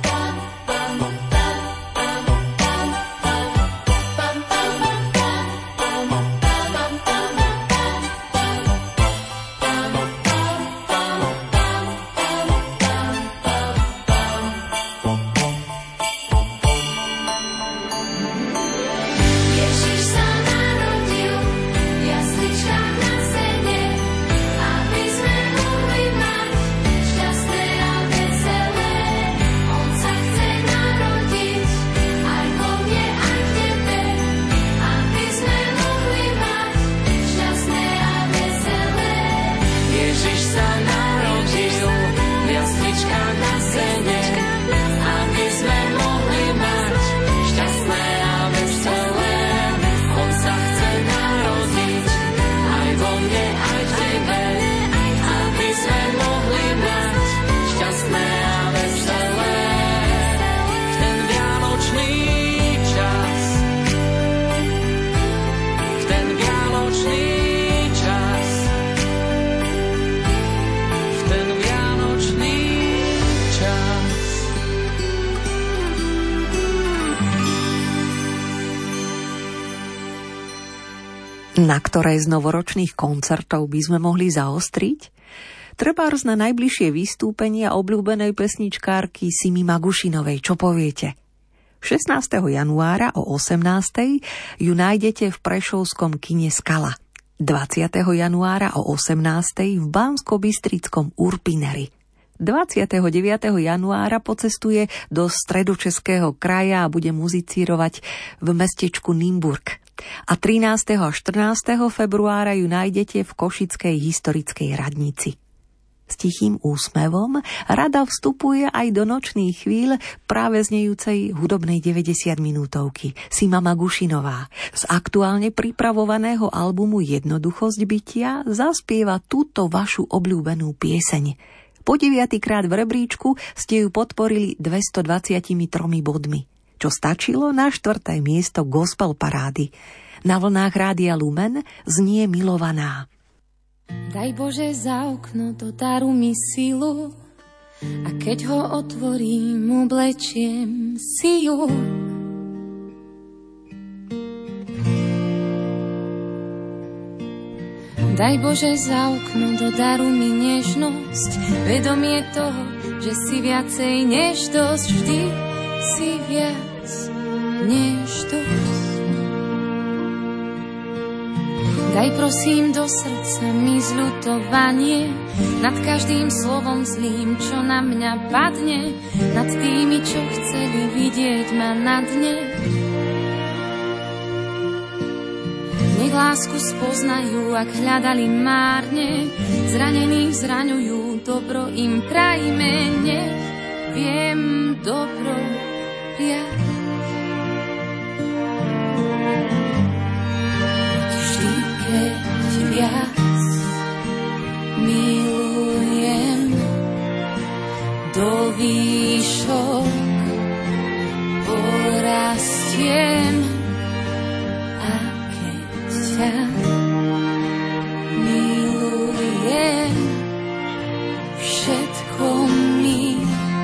Na ktorej z novoročných koncertov by sme mohli zaostriť? Trebárs na najbližšie vystúpenia obľúbenej pesničkárky Simi Magušinovej. Čo poviete? šestnásteho januára o osemnástej ju nájdete v prešovskom kine Skala. dvadsiateho januára o osemnástej v Banskobystrickom Urpineri. dvadsiateho deviateho januára pocestuje do stredočeského kraja a bude muzicírovať v mestečku Nymburk. A trinásteho a štrnásteho februára ju nájdete v Košickej historickej radnici. S tichým úsmevom rada vstupuje aj do nočných chvíľ práve znejúcej hudobnej deväťdesiatminútovky Sima Magušinová. Z aktuálne pripravovaného albumu Jednoduchosť bytia zaspieva túto vašu obľúbenú pieseň. Po deviatykrát v rebríčku ste ju podporili dvestodvadsaťtri bodmi, čo stačilo na štvrté miesto gospel parády. Na vlnách Rádia Lumen znie Milovaná. Daj Bože za okno do daru mi silu, a keď ho otvorím, oblečiem si ju. Daj Bože za okno, do daru mi nežnosť, vedomie toho, že si viacej než dosť, vždy si viac než dosť. Daj prosím do srdca mi zľutovanie nad každým slovom zlým, čo na mňa padne, nad tými, čo chceli vidieť ma na dne. Nech lásku spoznajú, ak hľadali márne, zranených zraňujú, dobro im prajme, nech viem dobro prijať. Vždy, keď viac milujem, do výšok porastiem. Ťa milujem, všetko mi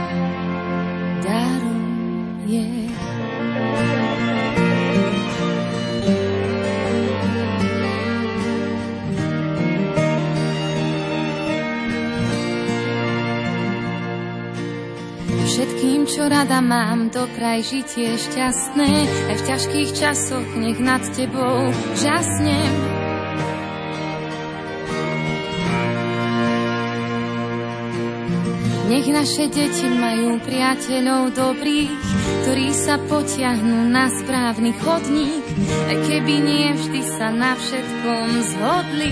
daruje. Všetkým, čo rada mám, dopraj žitie šťastné, aj v ťažkých časoch nech nad tebou žasnem. Nech naše deti majú priateľov dobrých, ktorí sa potiahnú na správny chodník, aj keby nie vždy sa na všetkom zhodli.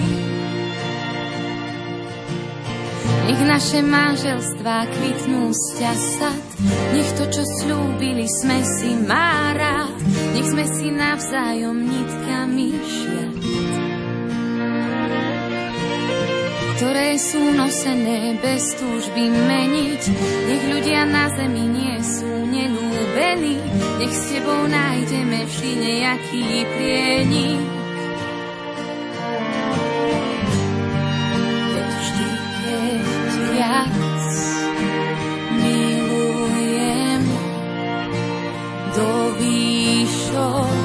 Nech naše manželstvá kvitnú sťasat, nech to, čo slúbili, sme si má rád, nech sme si navzájom nitkami šiat, ktoré sú nosené bez túžby meniť. Nech ľudia na zemi nie sú nelúbení, nech s tebou nájdeme vždy nejaký prienik. Viac milujem, do výšok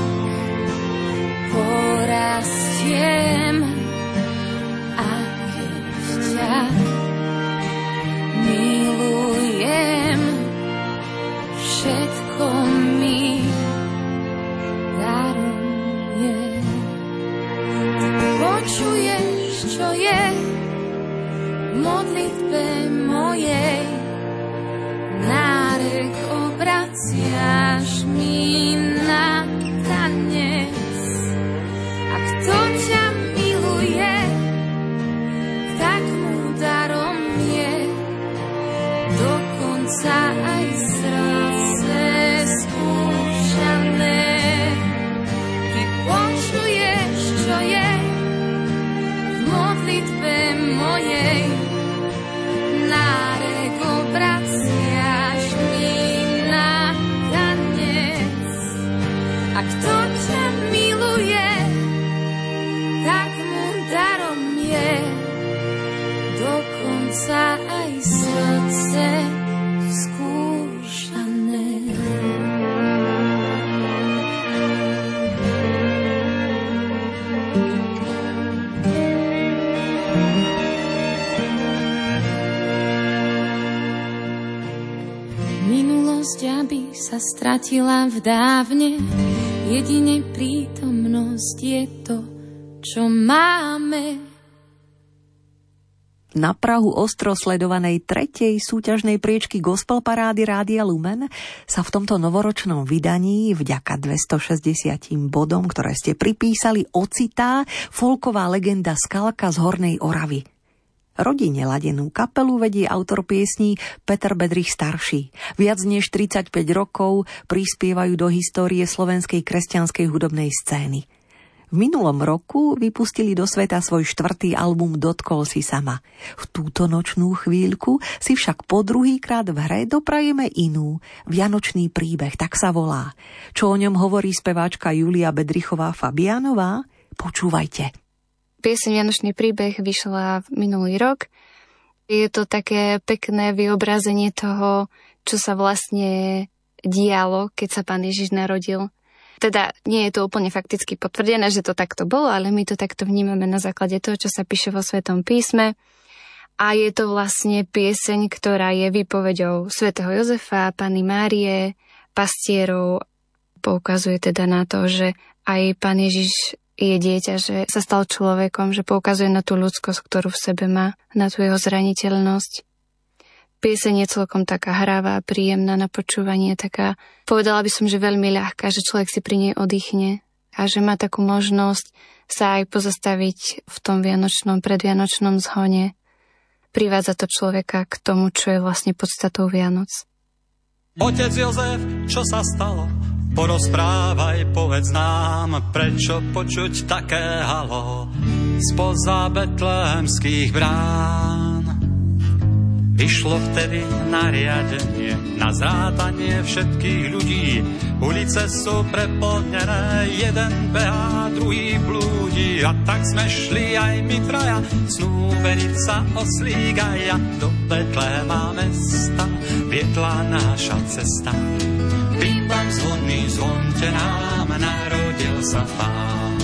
porastiem, a keď ťa milujem, všetko mi daruje. Ty počuješ, čo je v modlitbe mojej, nárek obraciaš mi na tanec. A kto ťa miluje, tak mu darom je, dokonca aj srdce skúšané. Ty počuješ, čo je v modlitbe mojej, nárek obraciaš mi na tanec. A kto ťa miluje, tak mu darom je, dokonca aj srdce skúšané. Aby sa stratila v dávne, jedine prítomnosť je to, čo máme. Na prahu ostro sledovanej tretej súťažnej priečky Gospel parády Rádia Lumen sa v tomto novoročnom vydaní vďaka dvestošesťdesiat bodom, ktoré ste pripísali, ocitá folková legenda Skalka z Hornej Oravy. Rodine ladenú kapelu vedie autor piesní Peter Bedrich starší. Viac než tridsaťpäť rokov prispievajú do histórie slovenskej kresťanskej hudobnej scény. V minulom roku vypustili do sveta svoj štvrtý album Dotkol si sama. V túto nočnú chvíľku si však po druhýkrát v hre doprajeme inú, vianočný príbeh, tak sa volá. Čo o ňom hovorí speváčka Julia Bedrichová Fabianová? Počúvajte. Pieseň Vianočný príbeh vyšla minulý rok. Je to také pekné vyobrazenie toho, čo sa vlastne dialo, keď sa Pán Ježiš narodil. Teda nie je to úplne fakticky potvrdené, že to takto bolo, ale my to takto vnímame na základe toho, čo sa píše vo Svätom písme. A je to vlastne pieseň, ktorá je výpoveďou svätého Jozefa, Panny Márie, pastierov. Poukazuje teda na to, že aj Pán Ježiš je dieťa, že sa stal človekom, že poukazuje na tú ľudskosť, ktorú v sebe má, na tú jeho zraniteľnosť. Pieseň je celkom taká hravá, príjemná na počúvanie, taká, povedala by som, že veľmi ľahká, že človek si pri nej oddychne a že má takú možnosť sa aj pozastaviť v tom vianočnom, predvianočnom zhone. Privádza to človeka k tomu, čo je vlastne podstatou Vianoc. Otec Jozef, čo sa stalo? Porozprávaj, povedz nám, prečo počuť také halo spoza betlehemských brán. Vyšlo vtedy nariadenie na zrátanie všetkých ľudí. Ulice sú preplnené, jeden behá, druhý blúdi. A tak sme šli aj my traja, snúbeniť sa oslík a ja. Do Betlehema mesta viedla náša cesta. Bim bam zvonný zvonte nám narodil sa Pán.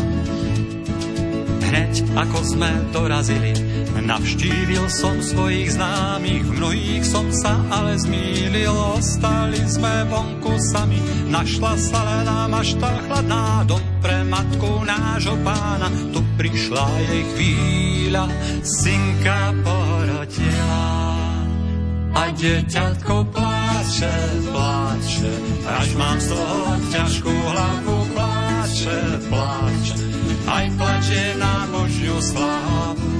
Hneď ako sme dorazili, navštívil som svojich známych, v mnohých som sa ale zmýlil, ostali sme vonku sami. Našla sa len nám až tá chladná dom pre matku nášho Pána. Tu prišla jej chvíľa, synka porodila. A dieťatko pláče, pláče, až mám z toho ťažkú hlavu, pláče, pláče, aj plače na Božiu slávu.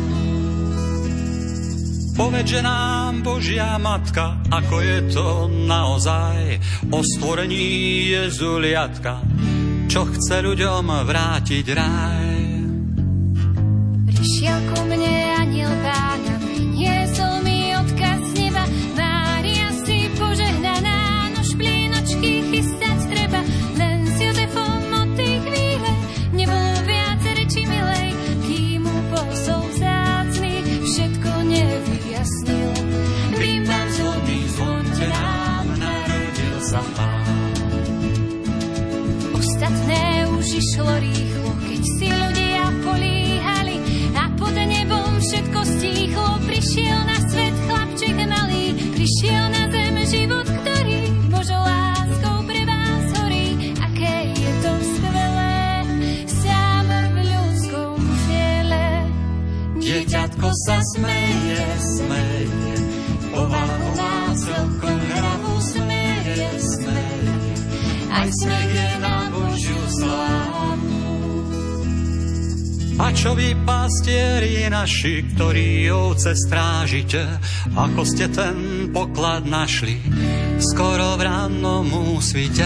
Povedže nám Božia Matka, ako je to naozaj o stvorení Jezuliatka, čo chce ľuďom vrátiť raj. Prišiel ku mne anjel Pána, priniesol mi odkaz z neba. Mária si požehnaná, no šplienočky chystať treba. Len s Jozefom od tej chvíle nebolo viac reči milej, kým mu posol vzácny všetko nevyjasnil. Bim bam zvonný zvonte nám narodil sa Pán. Ostatné už išlo rýchlo, keď si ľudia políhali a pod nebom všetko stíchlo. Prišiel na svet chlapček malý, prišiel na zem život, ktorý Božou láskou pre vás horí. Aké je to skvelé, sám v ľudskom tele. Dieťatko sa smeje, smeje, povahu má celkom hravú, smeje, smeje, aj smech je na Božiu slávu. A čo vy, pastieri naši, ktorí ovce strážite, ako ste ten poklad našli skoro v rannom úsvite?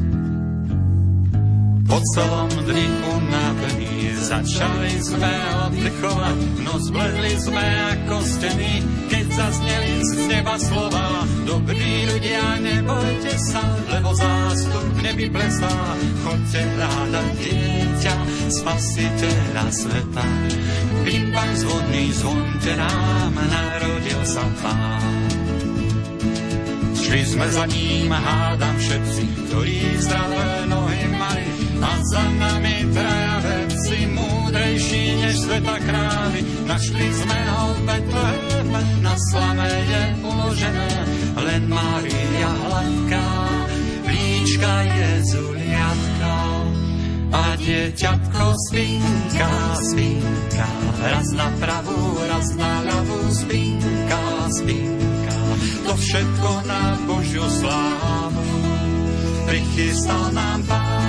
Po celom dni unavení začali sme oddychovať, no zbledli sme ako steny, keď zazneli z neba slova. Dobrí ľudia, nebojte sa, lebo zástup v nebi plesá. Choďte hľadať dieťa, spasiteľa sveta. Bim bam zvonný zvonte nám narodil sa Pán. Šli sme za ním, hádam všetci, ktorí zdravé nohy mali, a za nami traja vedci, múdrejší než sveta králi. Našli sme ho v Betleheme, na slame je uložené len Mária hladká, líčka Jezuliatka. A dieťatko spinka, spinka, raz na pravú, raz na ľavú, spinka, spinka. To všetko na Božiu slávu prichystal nám Pán.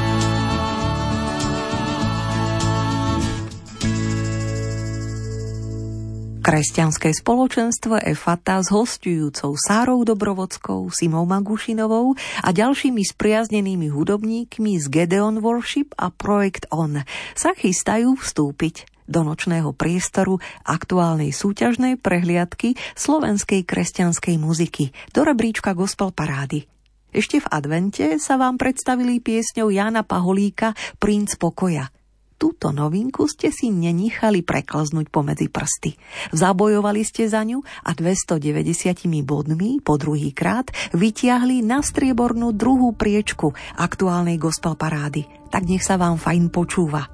Kresťanské spoločenstvo Efata s hosťujúcou Sárou Dobrovodskou, Simou Magušinovou a ďalšími spriaznenými hudobníkmi z Gedeon Worship a Projekt On sa chystajú vstúpiť do nočného priestoru aktuálnej súťažnej prehliadky slovenskej kresťanskej muziky do rebríčka Gospel Parády. Ešte v advente sa vám predstavili piesňou Jána Paholíka Princ pokoja. túto novinku ste si nenechali preklznúť pomedzi prsty. Zabojovali ste za ňu a dvestodeväťdesiat bodmi po druhý krát vytiahli na striebornú druhú priečku aktuálnej gospel parády. Tak nech sa vám fajn počúva.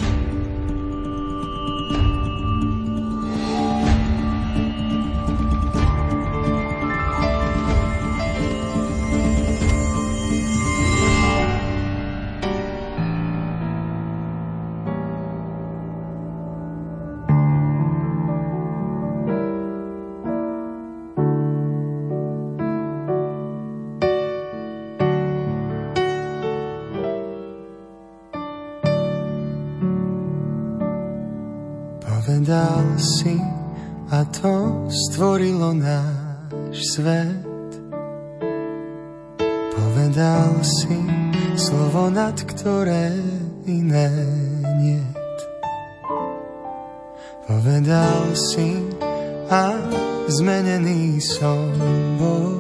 Povedal si, a to stvorilo náš svet. Povedal si, slovo, nad ktoré iné niet. Povedal si, a zmenený som bol.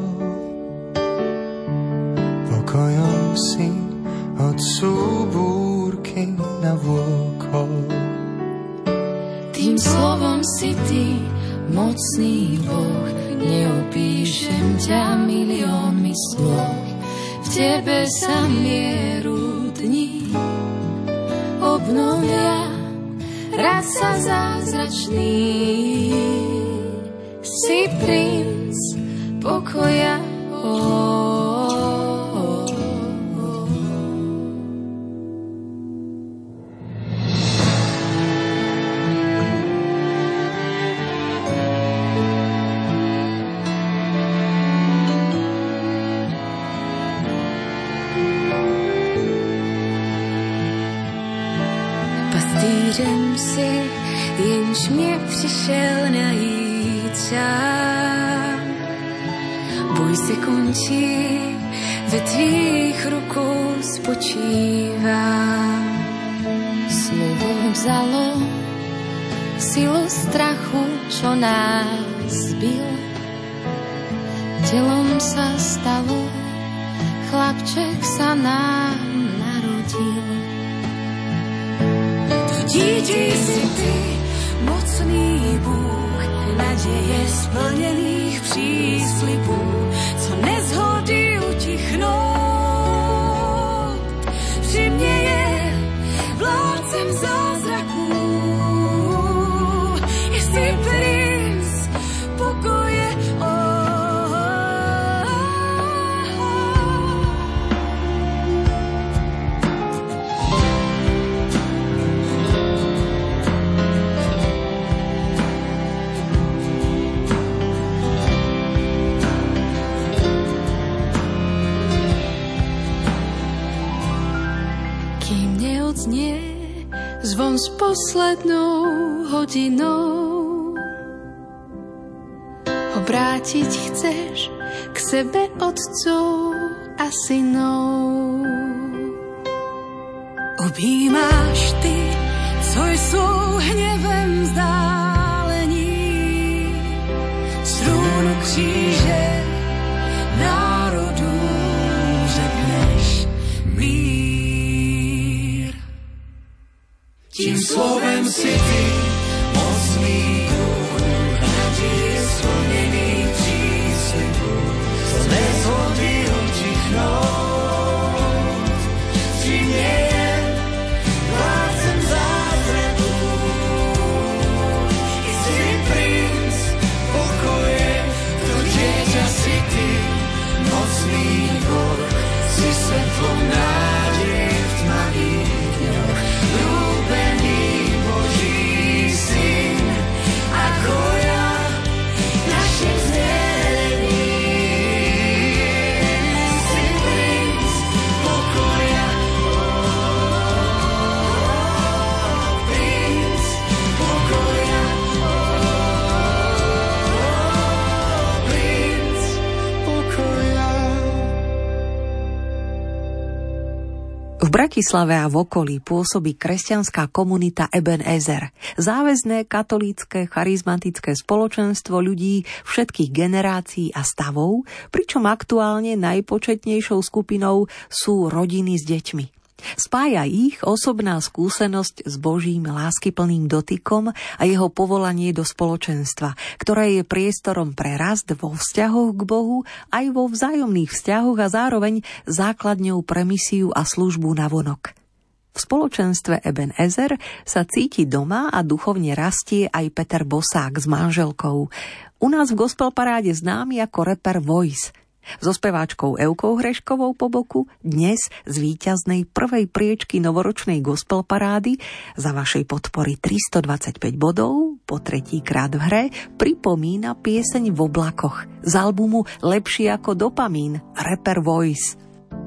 Pokojom si od súbúrky navôkol. Tým slovom si ty, mocný Boh, neopíšem ťa miliónmi slov. V tebe sa mieru dni obnovia, raz sa zázračný. Si princ pokoja, oh. Pastýřem si, jenž mě přišel najít sám. Boj se končí, ve tvých rukou spočívám. Slovo vzalo silu strachu, čo nás zbil. Telom sa stalo, chlapček sa nám narodil. Dítě si ty, mocný Bůh, naděje splněných příslibů, co nezhodí utichnout. Při mně je vládcem zázraků, jsi princ pokoje, oh. Znie zvon s poslednou hodinou. Obrátiť chceš k sebe otcov a synov. Objímáš ty, co jsou hněvem vzdálení, z trůnu kříže národů řekneš mír. Tím slovem si ty, mocný Bůh, naděje splněných příslibů, co nezhodil tichnout. Při mně je vládcem zázraků, jsi princ pokoje, to dieťa si ty, mocný Boh, si svetlo nádeje v tmavých dňoch. V Bratislave a v okolí pôsobí kresťanská komunita Eben Ezer, záväzné katolícke charizmatické spoločenstvo ľudí všetkých generácií a stavov, pričom aktuálne najpočetnejšou skupinou sú rodiny s deťmi. Spája ich osobná skúsenosť s Božím láskyplným dotykom a jeho povolanie do spoločenstva, ktoré je priestorom pre rast vo vzťahoch k Bohu aj vo vzájomných vzťahoch a zároveň základňou pre misiu a službu navonok. V spoločenstve Eben Ezer sa cíti doma a duchovne rastie aj Peter Bosák s manželkou. U nás v Gospel Paráde známy ako reper Voice. So speváčkou Evkou Hreškovou po boku dnes z víťaznej prvej priečky novoročnej Gospel Parády za vašej podpory tristodvadsaťpäť bodov po tretíkrát v hre pripomína pieseň V oblakoch z albumu Lepšie ako dopamín, reper Voice.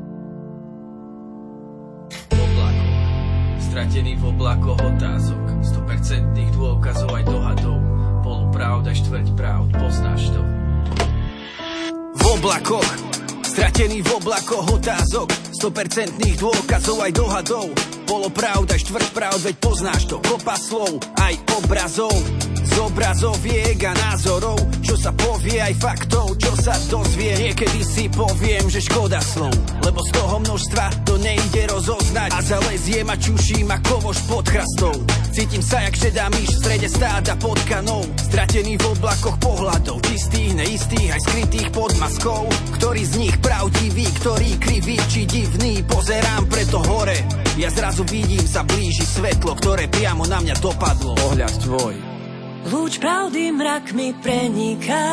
V oblakoch, stratený v oblakoch otázok, sto percent dôkazov aj dohadov, polupravd aj štvrť pravd, poznáš to. V oblakoch, stratený v oblakoch otázok, sto percent dôkazov aj dohadov, polopravd aj štvrťpravd, veď poznáš to, kopa slov aj obrazov, z obrazoviek a názorov, čo sa povie aj faktov, čo sa dozvie. Niekedy si poviem, že škoda slov, lebo z toho množstva to nejde rozoznať a zaleziem a čuším ako vož pod chrastou. Cítim sa jak šedá myš v strede stáda potkanov, stratený v oblakoch pohľadov, čistých, neistých aj skrytých pod maskou. Ktorý z nich pravdivý, ktorý krivý či divný, pozerám preto hore, ja zrazu vidím sa blíži svetlo, ktoré priamo na mňa dopadlo. Ohľad tvoj. Lúč pravdy mrakmi preniká,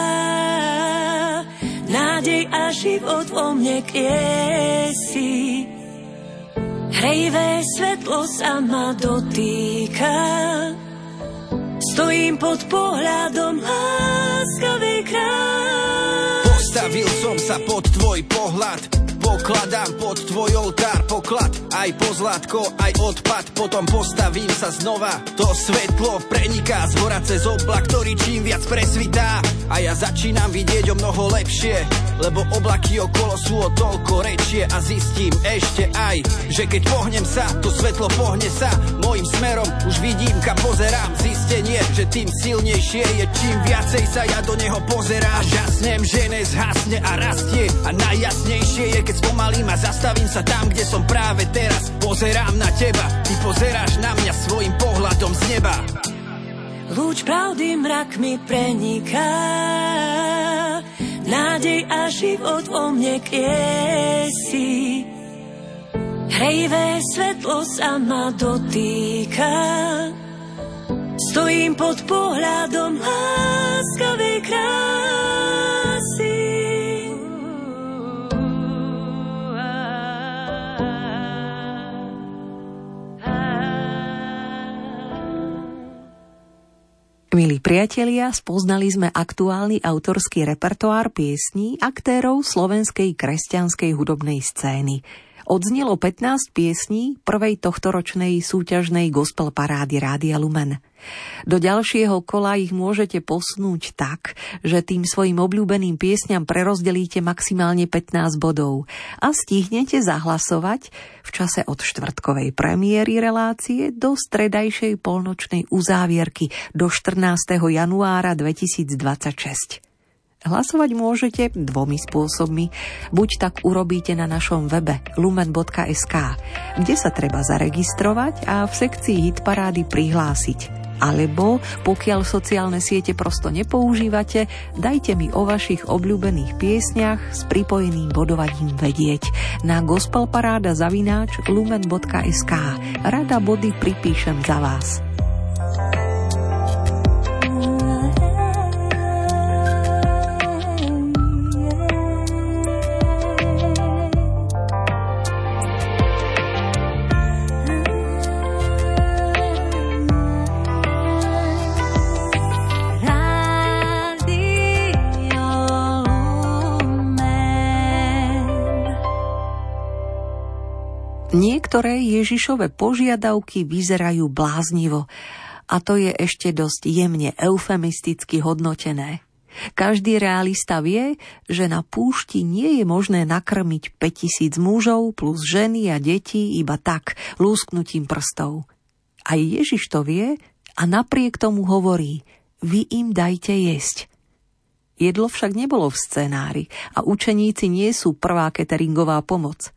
nádej a život vo mne kviesi. Hrejivé svetlo sa ma dotýka, stojím pod pohľadom láskavej krásy. Postavil som sa pod tvoj pohľad, pokladám pod tvoj oltár poklad, aj pozlátko, aj odpad, potom postavím sa znova. To svetlo preniká z hora cez oblak, ktorý čím viac presvitá a ja začínam vidieť o mnoho lepšie, lebo oblaky okolo sú o toľko rečie a zistím ešte aj, že keď pohnem sa, to svetlo pohne sa mojim smerom, už vidím kam pozerám, zistenie, že tým silnejšie je čím viacej sa ja do neho pozerám. Žasnem, že nezhasne a rastie a najjasnejšie je, keď spomalím a zastavím sa tam, kde som práve teraz. Pozerám na teba, ty pozeráš na mňa svojim pohľadom z neba. Lúč pravdy mrakmi preniká, nádej a život vo mne kviesi. Hrejivé svetlo sa ma dotýka, stojím pod pohľadom láskavej krásy. Milí priatelia, spoznali sme aktuálny autorský repertoár piesní aktérov slovenskej kresťanskej hudobnej scény. Odznelo pätnásť piesní prvej tohtoročnej súťažnej gospel parády Rádia Lumen. Do ďalšieho kola ich môžete posunúť tak, že tým svojim obľúbeným piesňam prerozdelíte maximálne pätnásť bodov a stihnete zahlasovať v čase od štvrtkovej premiéry relácie do stredajšej polnočnej uzávierky do štrnásteho januára dvetisícdvadsaťšesť. Hlasovať môžete dvomi spôsobmi. Buď tak urobíte na našom webe lumen bodka es ká, kde sa treba zaregistrovať a v sekcii hitparády prihlásiť. Alebo, pokiaľ sociálne siete prosto nepoužívate, dajte mi o vašich obľúbených piesniach s pripojeným bodovaním vedieť na gospelparáda zavináč lumen bodka es ká. Rada body pripíšem za vás. Niektoré Ježišove požiadavky vyzerajú bláznivo a to je ešte dosť jemne eufemisticky hodnotené. Každý realista vie, že na púšti nie je možné nakrmiť päťtisíc mužov plus ženy a deti iba tak, lúsknutím prstov. Aj Ježiš to vie a napriek tomu hovorí: vy im dajte jesť. Jedlo však nebolo v scenári a učeníci nie sú prvá cateringová pomoc.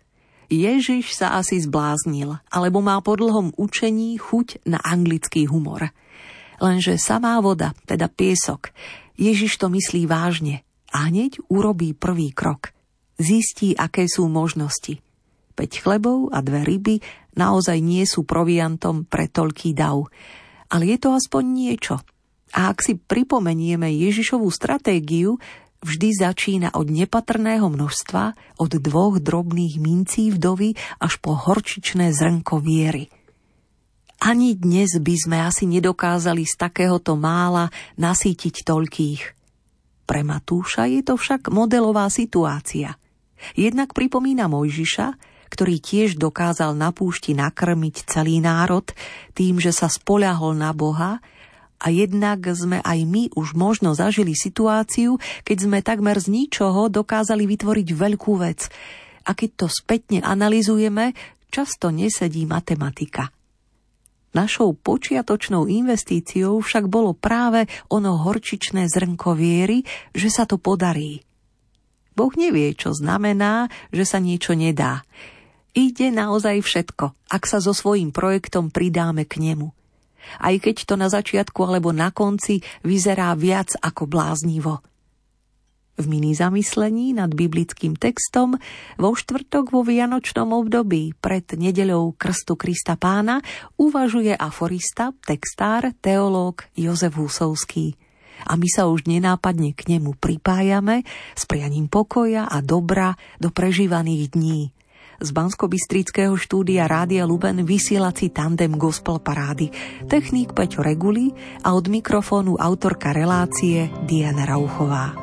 Ježiš sa asi zbláznil, alebo má po dlhom učení chuť na anglický humor. Lenže samá voda, teda piesok, Ježiš to myslí vážne a hneď urobí prvý krok. Zistí, aké sú možnosti. Päť chlebov a dve ryby naozaj nie sú proviantom pre toľký dav, ale je to aspoň niečo. A ak si pripomenieme Ježišovú stratégiu, vždy začína od nepatrného množstva, od dvoch drobných mincí vdovy až po horčičné zrnko viery. Ani dnes by sme asi nedokázali z takéhoto mála nasýtiť toľkých. Pre Matúša je to však modelová situácia. Jednak pripomína Mojžiša, ktorý tiež dokázal na púšti nakrmiť celý národ tým, že sa spoľahol na Boha, a jednak sme aj my už možno zažili situáciu, keď sme takmer z ničoho dokázali vytvoriť veľkú vec. A keď to spätne analyzujeme, často nesedí matematika. Našou počiatočnou investíciou však bolo práve ono horčičné zrnko viery, že sa to podarí. Boh nevie, čo znamená, že sa niečo nedá. Ide naozaj všetko, ak sa so svojím projektom pridáme k nemu. Aj keď to na začiatku alebo na konci vyzerá viac ako bláznivo. V mini zamyslení nad biblickým textom vo štvrtok vo vianočnom období pred nedeľou Krstu Krista Pána uvažuje aforista, textár, teológ Jozef Husovský. A my sa už nenápadne k nemu pripájame s prianím pokoja a dobra do prežívaných dní. Z Banskobystrického štúdia Rádia Lumen vysielací tandem Gospel Parády, technik Peťo Reguli a od mikrofónu autorka relácie Diana Rauchová.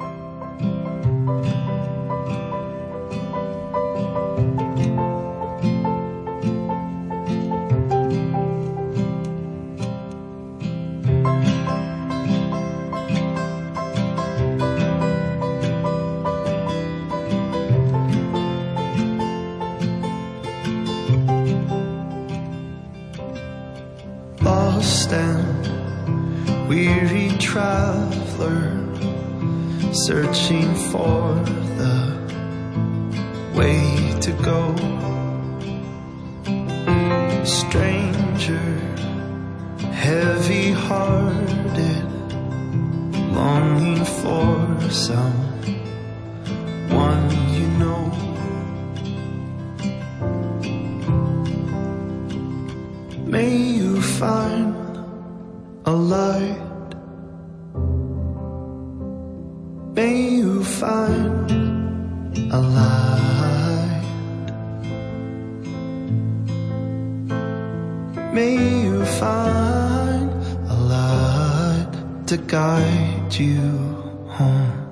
Lost and weary traveler, searching for the way to go. Stranger, heavy-hearted, longing for someone you know. May you find a light. May you find a light. May you find a light to guide you home.